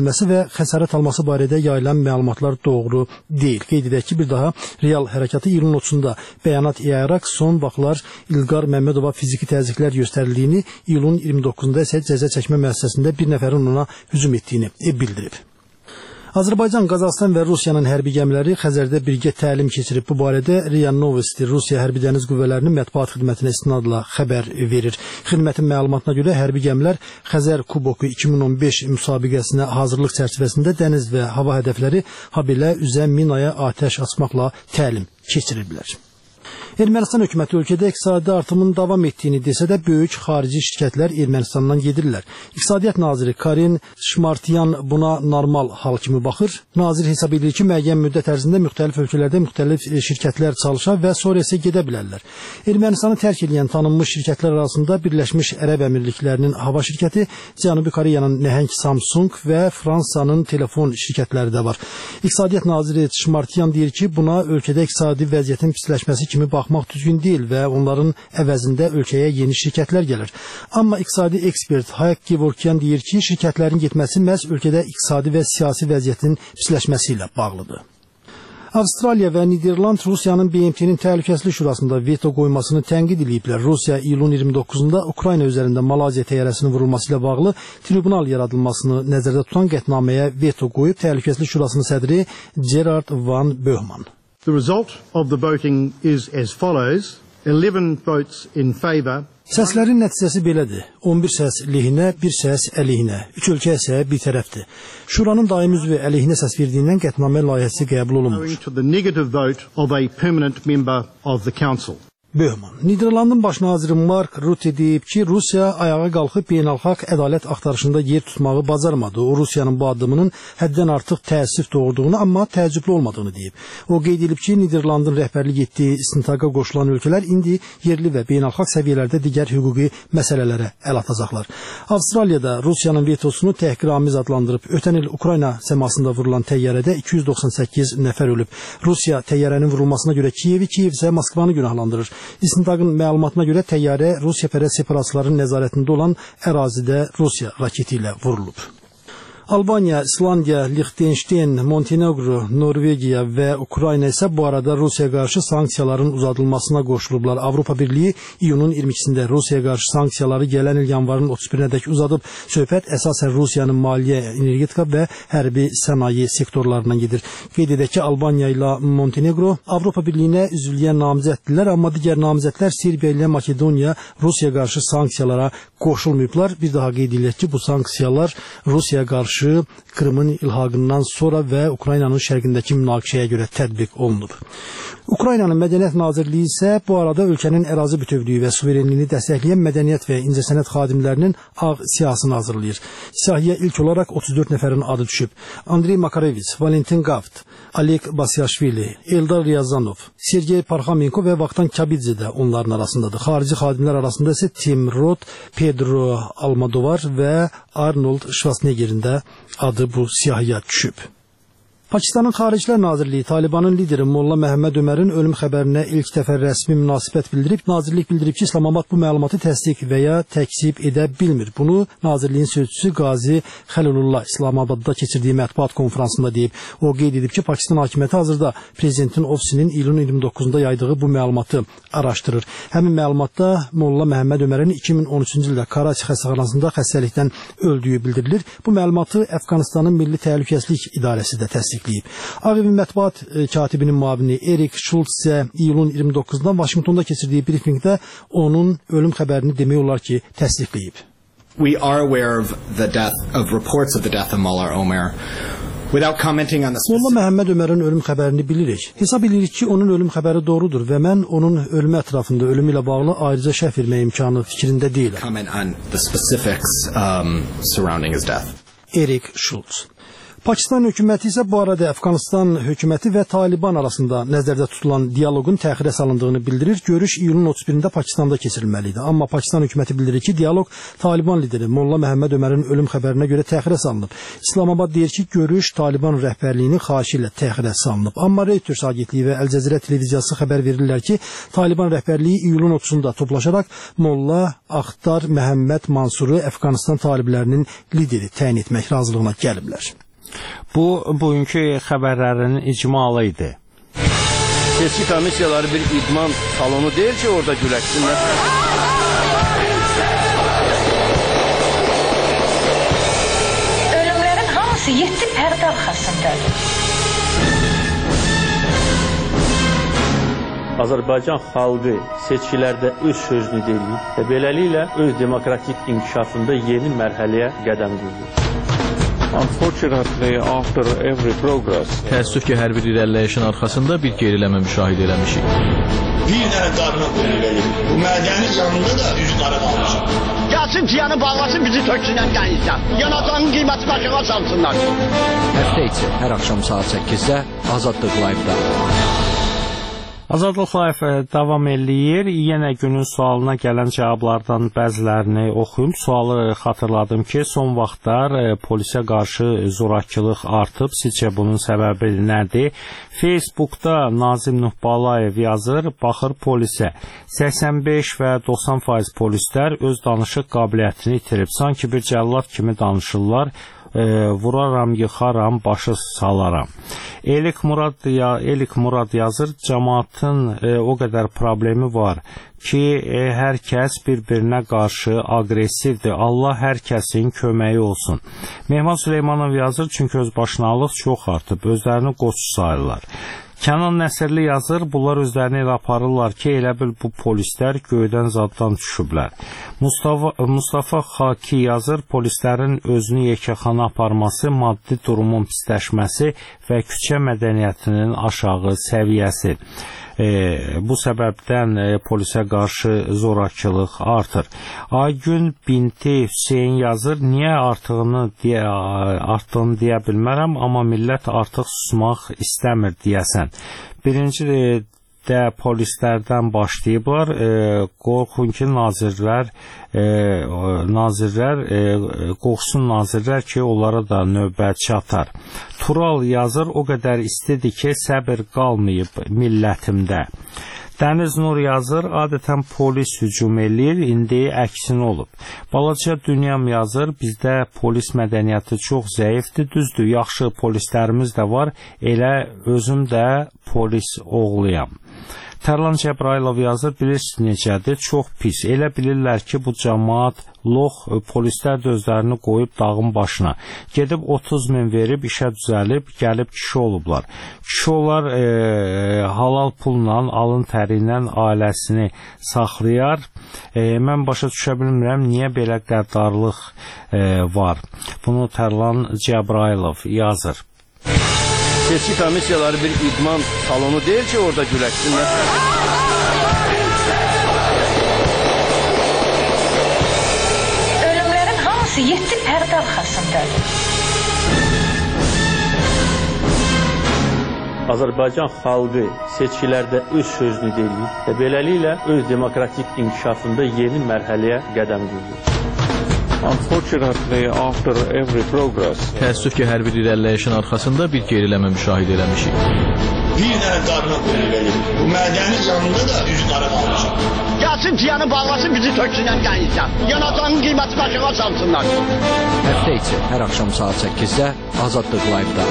xəsarət alması barədə yayılan məlumatlar doğru deyil. Qeyd edək ki, bir daha Real hərəkatı iyulun otuzunda bəyanat yayaraq son vaxtlar İlqar Məmmədova fiziki təzyiqlər göstərildiyini, iyulun iyirmi doqquzunda isə cəza çəkmə müəssisəsində bir nəfərin ona hücum etdiyini bildirib. Azərbaycan, Qazaxıstan və Rusiyanın hərbi gəmiləri Xəzərdə birgə təlim keçirib. Bu barədə RIA Novosti Rusiya Hərbi Dəniz Qüvvələrinin mətbuat xidmətinə istinadla xəbər verir. Xidmətin məlumatına görə hərbi gəmilər Xəzər Kuboku iki min on beş müsabiqəsinə hazırlıq çərçivəsində dəniz və hava hədəfləri, habelə üzə minaya atəş açmaqla təlim keçiriblər. Ermənistan hökuməti ölkədə iqtisadi artımın davam etdiyini desə də böyük xarici şirkətlər Ermənistandan gedirlər. İqtisadiyyat naziri Karin Şmartyan buna normal hal kimi baxır. Nazir hesab edir ki, müəyyən müddət ərzində müxtəlif ölkələrdə müxtəlif şirkətlər çalışar və sonra isə gedə bilərlər. Ermənistanı tərk edən tanınmış şirkətlər arasında Birləşmiş Ərəb Əmirliklərinin hava şirkəti, Cənubi Koreyanın nəhəng Samsung və Fransanın telefon şirkətləri də var. İqtisadiyyat naziri Şmartyan deyir ki, buna ölkədə iqtisadi vəziyyətin pisləşməsi kimi baxmaq düzgün deyil və onların əvəzində ölkəyə yeni şirkətlər gəlir. Amma iqtisadi ekspert Hayek Gevorkyan deyir ki, şirkətlərin getməsi məhz ölkədə iqtisadi və siyasi vəziyyətin pisləşməsi ilə bağlıdır. Avstraliya və Niderland Rusiyanın B M T-nin Təhlükəsizlik Şurasında veto qoymasını tənqid ediblər. Rusiya iyulun iyirmi doqquzunda Ukrayna üzərində Malayziya təyyarəsinin vurulması ilə bağlı tribunal yaradılmasını nəzərdə tutan qətnaməyə veto qoyub Təhlükəsizlik Şurasının sədri Gerard Van Böhman. The result of the voting is as follows: eleven votes in favour. Səslərin nəticəsi belədir. on bir səs lehinə, bir səs əleyhinə. Üç ölkə isə bir tərəfdir. Şuranın daimi üzvü əleyhinə səs verdiyindən qətnamə layihəsi qəbul olunmur. Owing to the negative vote of a permanent member of the council. Böhman. Niderlandın baş naziri Mark Rutte deyib ki, Rusiya ayağa qalxıb beynəlxalq ədalət axtarışında yer tutmağı bacarmadı. O, Rusiyanın bu addımının həddən artıq təəssüf doğurduğunu, amma təəccüblü olmadığını deyib. O qeyd edib ki, Niderlandın rəhbərlik etdiyi istintaqa qoşulan ölkələr indi yerli və beynəlxalq səviyyələrdə digər hüquqi məsələlərə əl atacaqlar. Avstraliyada Rusiyanın vetosunu təhqiramiz adlandırıb, ötən il Ukrayna səmasında vurulan təyyarədə iki yüz doxsan səkkiz nəfər ölüb. Rusiya təyyarənin vurulmasına görə Kiyevi, Kiyev isə Moskvanı günahlandırır. İstintaqın məlumatına görə təyyarə Rusiya-pərəst separatçıların nəzarətində olan ərazidə Rusiya raketi ilə vurulub. Albaniya, İslandiya, Liechtenstein, Montenegro, Norvegiya və Ukrayna isə bu arada Rusiyaya qarşı sanksiyaların uzadılmasına qoşulublar. Avropa Birliyi iyunun iyirmi ikisində Rusiyaya qarşı sanksiyaları gələn il yanvarın otuz birinədək uzadıb. Söhbət əsasən Rusiyanın maliyyə, energetika və hərbi sənaye sektorlarından gedir. Qeyd edək ki, Albaniya ilə Montenegro Avropa Birliyinə üzvlüyə namizəddirlər, amma digər namizədlər Serbiya ilə Makedoniya Rusiyaya qarşı sanksiyalara qoşulmayıblar. Bir daha qeyd edək ki, bu sanksiyalar Rusiyaya qarşı Krımın ilhaqından sonra və Ukraynanın şərqindəki münaqişəyə görə tətbiq olunub. Ukraynanın Mədəniyyət Nazirliyi isə bu arada ölkənin ərazi bütövlüyü və suverenliyini dəstəkləyən mədəniyyət və incəsənət xadimlərinin ağ siyahısını hazırlayır. Siyahıya ilk olaraq otuz dörd nəfərin adı düşüb. Andrey Makareviç, Valentin Gaft, Oleg Basyashvili, Eldar Ryazanov, Sergey Parxamenko və Vaktan Kabidze də onların arasındadır. Xarici xadimlər arasında isə Tim Roth, Pedro Almodovar və Arnold Schwarzeneggerin də adı bu siyahıya düşüb. Pakistanın Xaricilər Nazirliyi Talibanın lideri Molla Məhəmməd Ömərin ölüm xəbərinə ilk dəfə rəsmi münasibət bildirib. Nazirlik bildirib ki, İslamabad bu məlumatı təsdiq və ya təkzib edə bilmir. Bunu Nazirliyin sözçüsü Qazi Xəlilullah İslamabadda keçirdiyi mətbuat konfransında deyib. O qeyd edib ki, Pakistan hakimiyyəti hazırda prezidentin ofisinin iyulun iyirmi doqquzunda yaydığı bu məlumatı araşdırır. Həmin məlumatda Molla Məhəmməd Ömərin iki min on üçüncü ildə Karachi xəstəxanasında xəstəlikdən öldüyü bildirilir. Bu məlumatı Əfqanistanın Milli Təhlükəsizlik İdarəsi də təsdiqləyib. Ağ Evin mətbuat katibinin müavini Erik Schultz isə iyulun iyirmi doqquzunda Vaşinqtonda keçirdiyi brifinqdə onun ölüm xəbərini demək olar ki, təsdiqləyib. We are aware of the death of reports of the death of Mullah Omer. Without commenting on the specific... Molla Məhəmməd Ömərin ölüm xəbərini bilirik. Hesab edirik ki, onun ölüm xəbəri doğrudur və mən onun ölümü ətrafında ölümü ilə bağlı ayrıca şərh vermək imkanı fikrində deyiləm. Comment on the specifics um, surrounding his death. Erik Schultz. Pakistan hökuməti isə bu arada Əfqanistan hökuməti və Taliban arasında nəzərdə tutulan dialoqun təxirə salındığını bildirir. Görüş iyulun otuz birində Pakistanda keçirilməli idi. Amma Pakistan hökuməti bildirir ki, dialoq Taliban lideri Molla Məhəmməd Ömərin ölüm xəbərinə görə təxirə salınıb. İslamabad deyir ki, görüş Taliban rəhbərliyinin xahişi ilə təxirə salınıb. Amma Reuters agentliyi və Əl Cəzirə televiziyası xəbər verirlər ki, Taliban rəhbərliyi iyulun otuzunda toplaşaraq Molla Axtar Məhəmməd Mansuru Əfqanistan taliblərinin lideri təyin etmək razılığına gəliblər. Bu, bugünkü xəbərlərin icmalı idi. Seçki komissiyaları bir idman salonu deyil ki, orada güləşsinlər. Ölümlərin hamısı yeddi pərdə arxasındadır. Azərbaycan xalqı seçkilərdə öz sözünü deyir və beləliklə öz demokratik inkişafında yeni mərhələyə qədəm qoyur. Unfortunately, after every progress, təəssüf ki, hər bir irəliləyişin arxasında bir geriləmə müşahidə eləmişik. Bir dənə qarına qoyun verir. Bu mədənin yanında da üç qara qalmışam. Gəlsin tiyanı bağlasın, bizi töksünən qənizdən. Yanacağın qiyməti başına salsınlar. Həftə içi hər axşam saat səkkizdə Azadlıq Live-da. Azadlıq Live davam eləyir. Yenə günün sualına gələn cavablardan bəzilərini oxuyum. Sualı xatırladım ki, son vaxtlar e, polisə qarşı zorakılıq artıb. Sizcə bunun səbəbi nədir? Facebookda Nazim Nuhbalayev yazır, baxır polisə. səksən beş və doxsan faiz polislər öz danışıq qabiliyyətini itirib. Sanki bir cəllad kimi danışırlar. E, vuraram, yıxaram, başı salaram. Elik Murad, ya, Elik Murad yazır, cəmaatın e, o qədər problemi var ki, e, hər kəs bir-birinə qarşı aqressivdir. Allah hər kəsin köməyi olsun. Mehman Süleymanov yazır, çünki özbaşınalıq çox artıb, özlərini qoçu sayırlar. Kənan Nəsirli yazır, bunlar özlərini elə aparırlar ki, elə bil bu polislər göydən zaddan düşüblər. Mustafa, Mustafa Xaki yazır, polislərin özünü yekəxana aparması, maddi durumun pisləşməsi və küçə mədəniyyətinin aşağı səviyyəsi. E, bu səbəbdən e, polisə qarşı zorakılıq artır. Aygün Binti Hüseyin yazır, niyə artığını deyə, artdığını deyə bilmərəm, amma millət artıq susmaq istəmir deyəsən. Birinci e, də polislərdən başlayıblar. E, qorxun ki, nazirlər e, nazirlər e, qorxsun nazirlər ki, onlara da növbət çatar. Tural yazır, o qədər istidir ki, səbir qalmayıb millətimdə. Dəniz Nur yazır, adətən polis hücum eləyir, indi əksin olub. Balaca Dünyam yazır, bizdə polis mədəniyyəti çox zəifdir, düzdür, yaxşı polislərimiz də var, elə özüm də polis oğluyam. Tərlan Cəbrailov yazır, bilirsiniz necədir, çox pis. Elə bilirlər ki, bu cəmaat lox, polislər də özlərini qoyub dağın başına. Gedib otuz min verib, işə düzəlib, gəlib kişi olublar. Kişi olar e, halal pulla, alın təri ilə ailəsini saxlayar. E, mən başa düşə bilmirəm, niyə belə qəddarlıq e, var. Bunu Tərlan Cəbrailov yazır. Seçki komissiyaları bir idman salonu deyil ki, orada güləşsinlər. Ölümlərin hamısı yeddi pərdə arxasındadır. Azərbaycan xalqı seçkilərdə öz sözünü deyir və beləliklə öz demokratik inkişafında yeni mərhələyə qədəm qoyur. Unfortunately, after every progress, təəssüf ki, hər bir irəliləyişin arxasında bir geriləmə müşahidə eləmişik. Bir dənə qarına qoyun verir. Bu mədənin yanında da üç qara qalmışam. Gəlsin tiyanı bağlasın, bizi töksünən qənizdən. Yanacağın qiyməti başına salsınlar. Həftə içi hər axşam saat səkkizdə Azadlıq Live-da.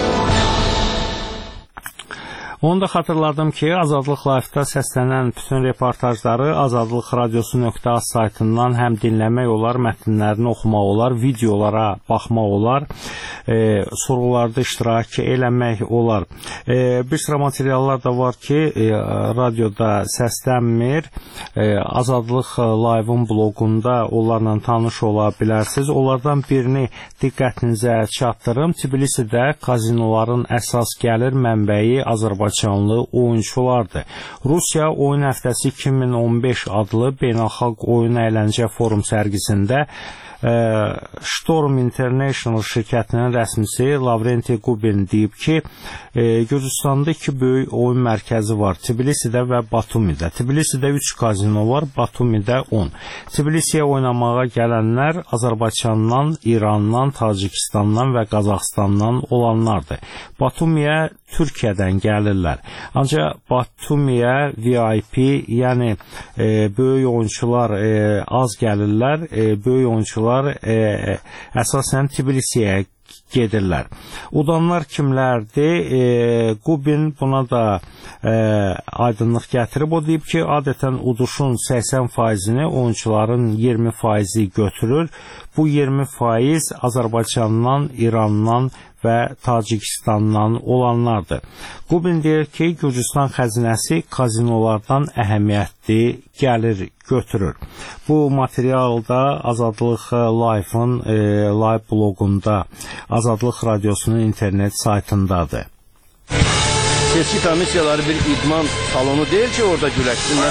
Onu da xatırladım ki, Azadlıq Live-da səslənən bütün reportajları azadlıq radiosu nöqtə az saytından həm dinləmək olar, mətnlərini oxumaq olar, videolara baxmaq olar, e, sorğularda iştirak eləmək olar. E, bir sıra materiallar da var ki, e, radioda səslənmir. E, Azadlıq Live-ın bloqunda onlarla tanış ola bilərsiniz. Onlardan birini diqqətinizə çatdırım. Tbilisidə kazinoların əsas gəlir mənbəyi Azərbaycan Azərbaycanlı oyunçulardır. Rusiya Oyun Həftəsi iki min on beş adlı beynəlxalq oyun əyləncə forum sərgisində Storm International şirkətinin rəsmisi Lavrenti Gubin deyib ki, e, Gürcüstanda iki böyük oyun mərkəzi var, Tbilisidə və Batumidə. Tbilisidə üç kazino var, Batumidə on. Tbilisiyə oynamağa gələnlər Azərbaycandan, İrandan, Tacikistandan və Qazaxıstandan olanlardır. Batumiyə Türkiyədən gəlirlər. Ancaq Batumiyə V I P, yəni e, böyük oyunçular e, az gəlirlər, e, böyük oyunçular e, əsasən Tbilisiyə gedirlər. Udanlar kimlərdir? E, Qubin buna da e, aydınlıq gətirib. O deyib ki, adətən uduşun səksən faizini oyunçuların iyirmi faizi götürür. Bu iyirmi faiz Azərbaycandan, İrandan və Tacikistandan olanlardır. Qubin deyir ki, Gürcüstan xəzinəsi kazinolardan əhəmiyyətli gəlir götürür. Bu materialda Azadlıq Live-ın e, live blogunda, Azadlıq Radiosunun internet saytındadır. Seçki komissiyaları bir idman salonu deyil ki, orada güləşsinlər.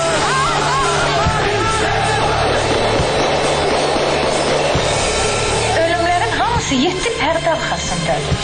Ölümlərin hamısı yeddi pərdə arxasındadır.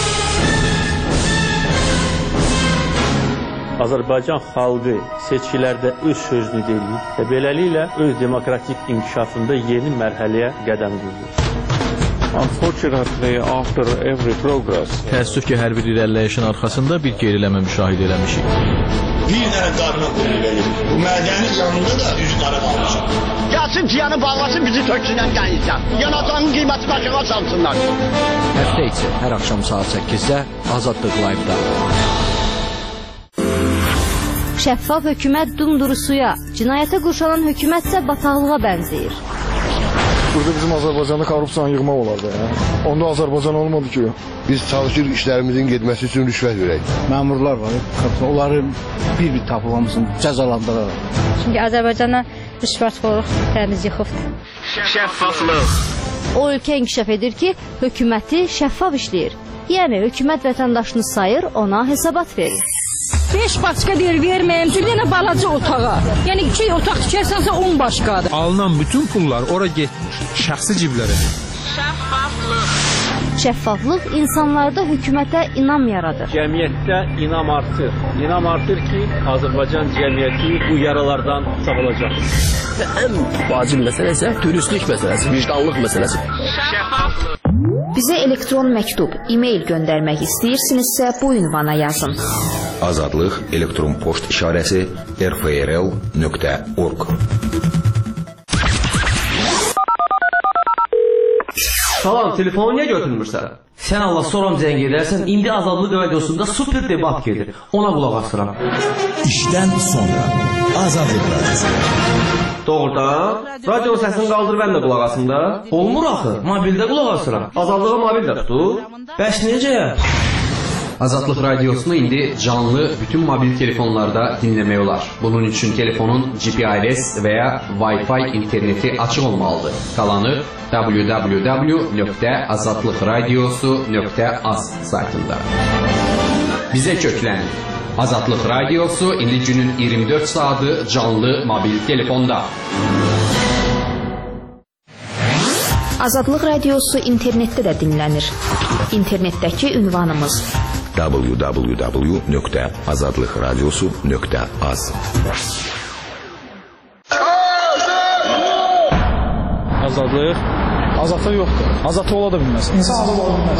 Azərbaycan xalqı seçkilərdə öz sözünü deyir və beləliklə öz demokratik inkişafında yeni mərhələyə qədəm qoyur. Unfortunately, after every progress, təəssüf ki, hər bir irəliləyişin arxasında bir geriləmə müşahidə eləmişik. Bir dənə qarına qulluq edir. Bu mədənin yanında da üz qara qalmışam. Gəlsin tiyanı bağlasın, bizi töksünən gəlirsən. Yanacağın qiyməti başına çalsınlar. Həftə içi hər axşam saat səkkizdə Azadlıq Live-da. Şəffaf hökumət dumdurusuya, cinayətə qurşalan hökumət isə bataqlığa bənzəyir. Burada bizim Azərbaycanda korrupsiyanı yığmaq olardı. Ya. Onda Azərbaycan olmadı ki. Biz çalışır işlərimizin getməsi üçün rüşvət verək. Məmurlar var, onları bir-bir tapılamışsın, cəzalandıraraq. Çünki Azərbaycana rüşvətxorluq təmiz yıxıbdır. Şəffaflıq. O ölkə inkişaf edir ki, hökuməti şəffaf işləyir. Yəni, hökumət vətəndaşını sayır, ona hesabat verir. beş başqa deyir, verməyəm, çünki yenə balaca otağa. Yəni, iki otaq tikərsənsə on başqadır. Alınan bütün pullar ora getmiş, şəxsi ciblərə. Şəffaflıq. Şəffaflıq insanlarda hökumətə inam yaradır. Cəmiyyətdə inam artır. İnam artır ki, Azərbaycan cəmiyyəti bu yaralardan sağılacaq. Və ən vacib məsələ isə dürüstlük məsələsi, vicdanlıq məsələsi. Şəffaflıq. Bizə elektron məktub, e-mail göndərmək istəyirsinizsə bu ünvana yazın. Azadlıq elektron poçt işarəsi r f r l nöqtə org. Salam, telefonu niyə götürmürsən? Sən Allah soram zəng edərsən, indi Azadlıq Radiosunda super debat gedir. Ona qulaq asıram. İşdən sonra Azadlıq Radiosu. Doğrudan? Radio səsini qaldır, mən də qulaq asım da. Olmur axı, mobildə qulaq asıram. Azadlığa mobildə tutur. Bəs necə? Azadlıq Radiosunu indi canlı bütün mobil telefonlarda dinləmək olar. Bunun üçün telefonun G P R S və ya Wi-Fi interneti açıq olmalıdır. Qalanı w w w nöqtə azadlıq radiosu nöqtə az saytında. Bizə köklənin. Azadlıq Radiosu indi günün iyirmi dörd saatı canlı mobil telefonda. Azadlıq Radiosu internetdə də dinlənir. İnternetdəki ünvanımız w w w nöqtə azadlıq radiosu nöqtə az. Azadlıq? Azadlıq yoxdur. Azadlıq ola da bilməz. İnsan azad ola bilməz.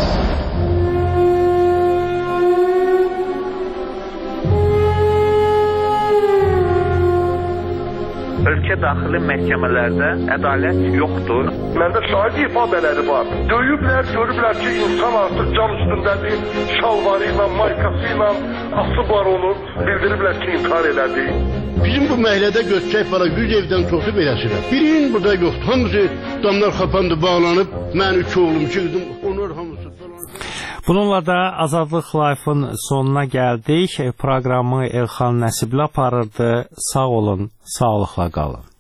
Ölkə daxili məhkəmələrdə ədalət yoxdur. Məndə şahid ifadələri var. Döyüblər, görüblər ki, insan artıq can üstündədir, şalvarı ilə, maykası ilə asıb var onu, bildiriblər ki, intihar elədi. Bizim bu məhəllədə göçək var, yüz evdən çoxu beləsirə. Birinin burada yoxdur. Hamısı damlar xapandı, bağlanıb, mən üç oğlum çıxdım, onlar hamısı. Bununla da Azadlıq Live-ın sonuna gəldik. Proqramı Elxan Nəsibli aparırdı. Sağ olun, sağlıqla qalın.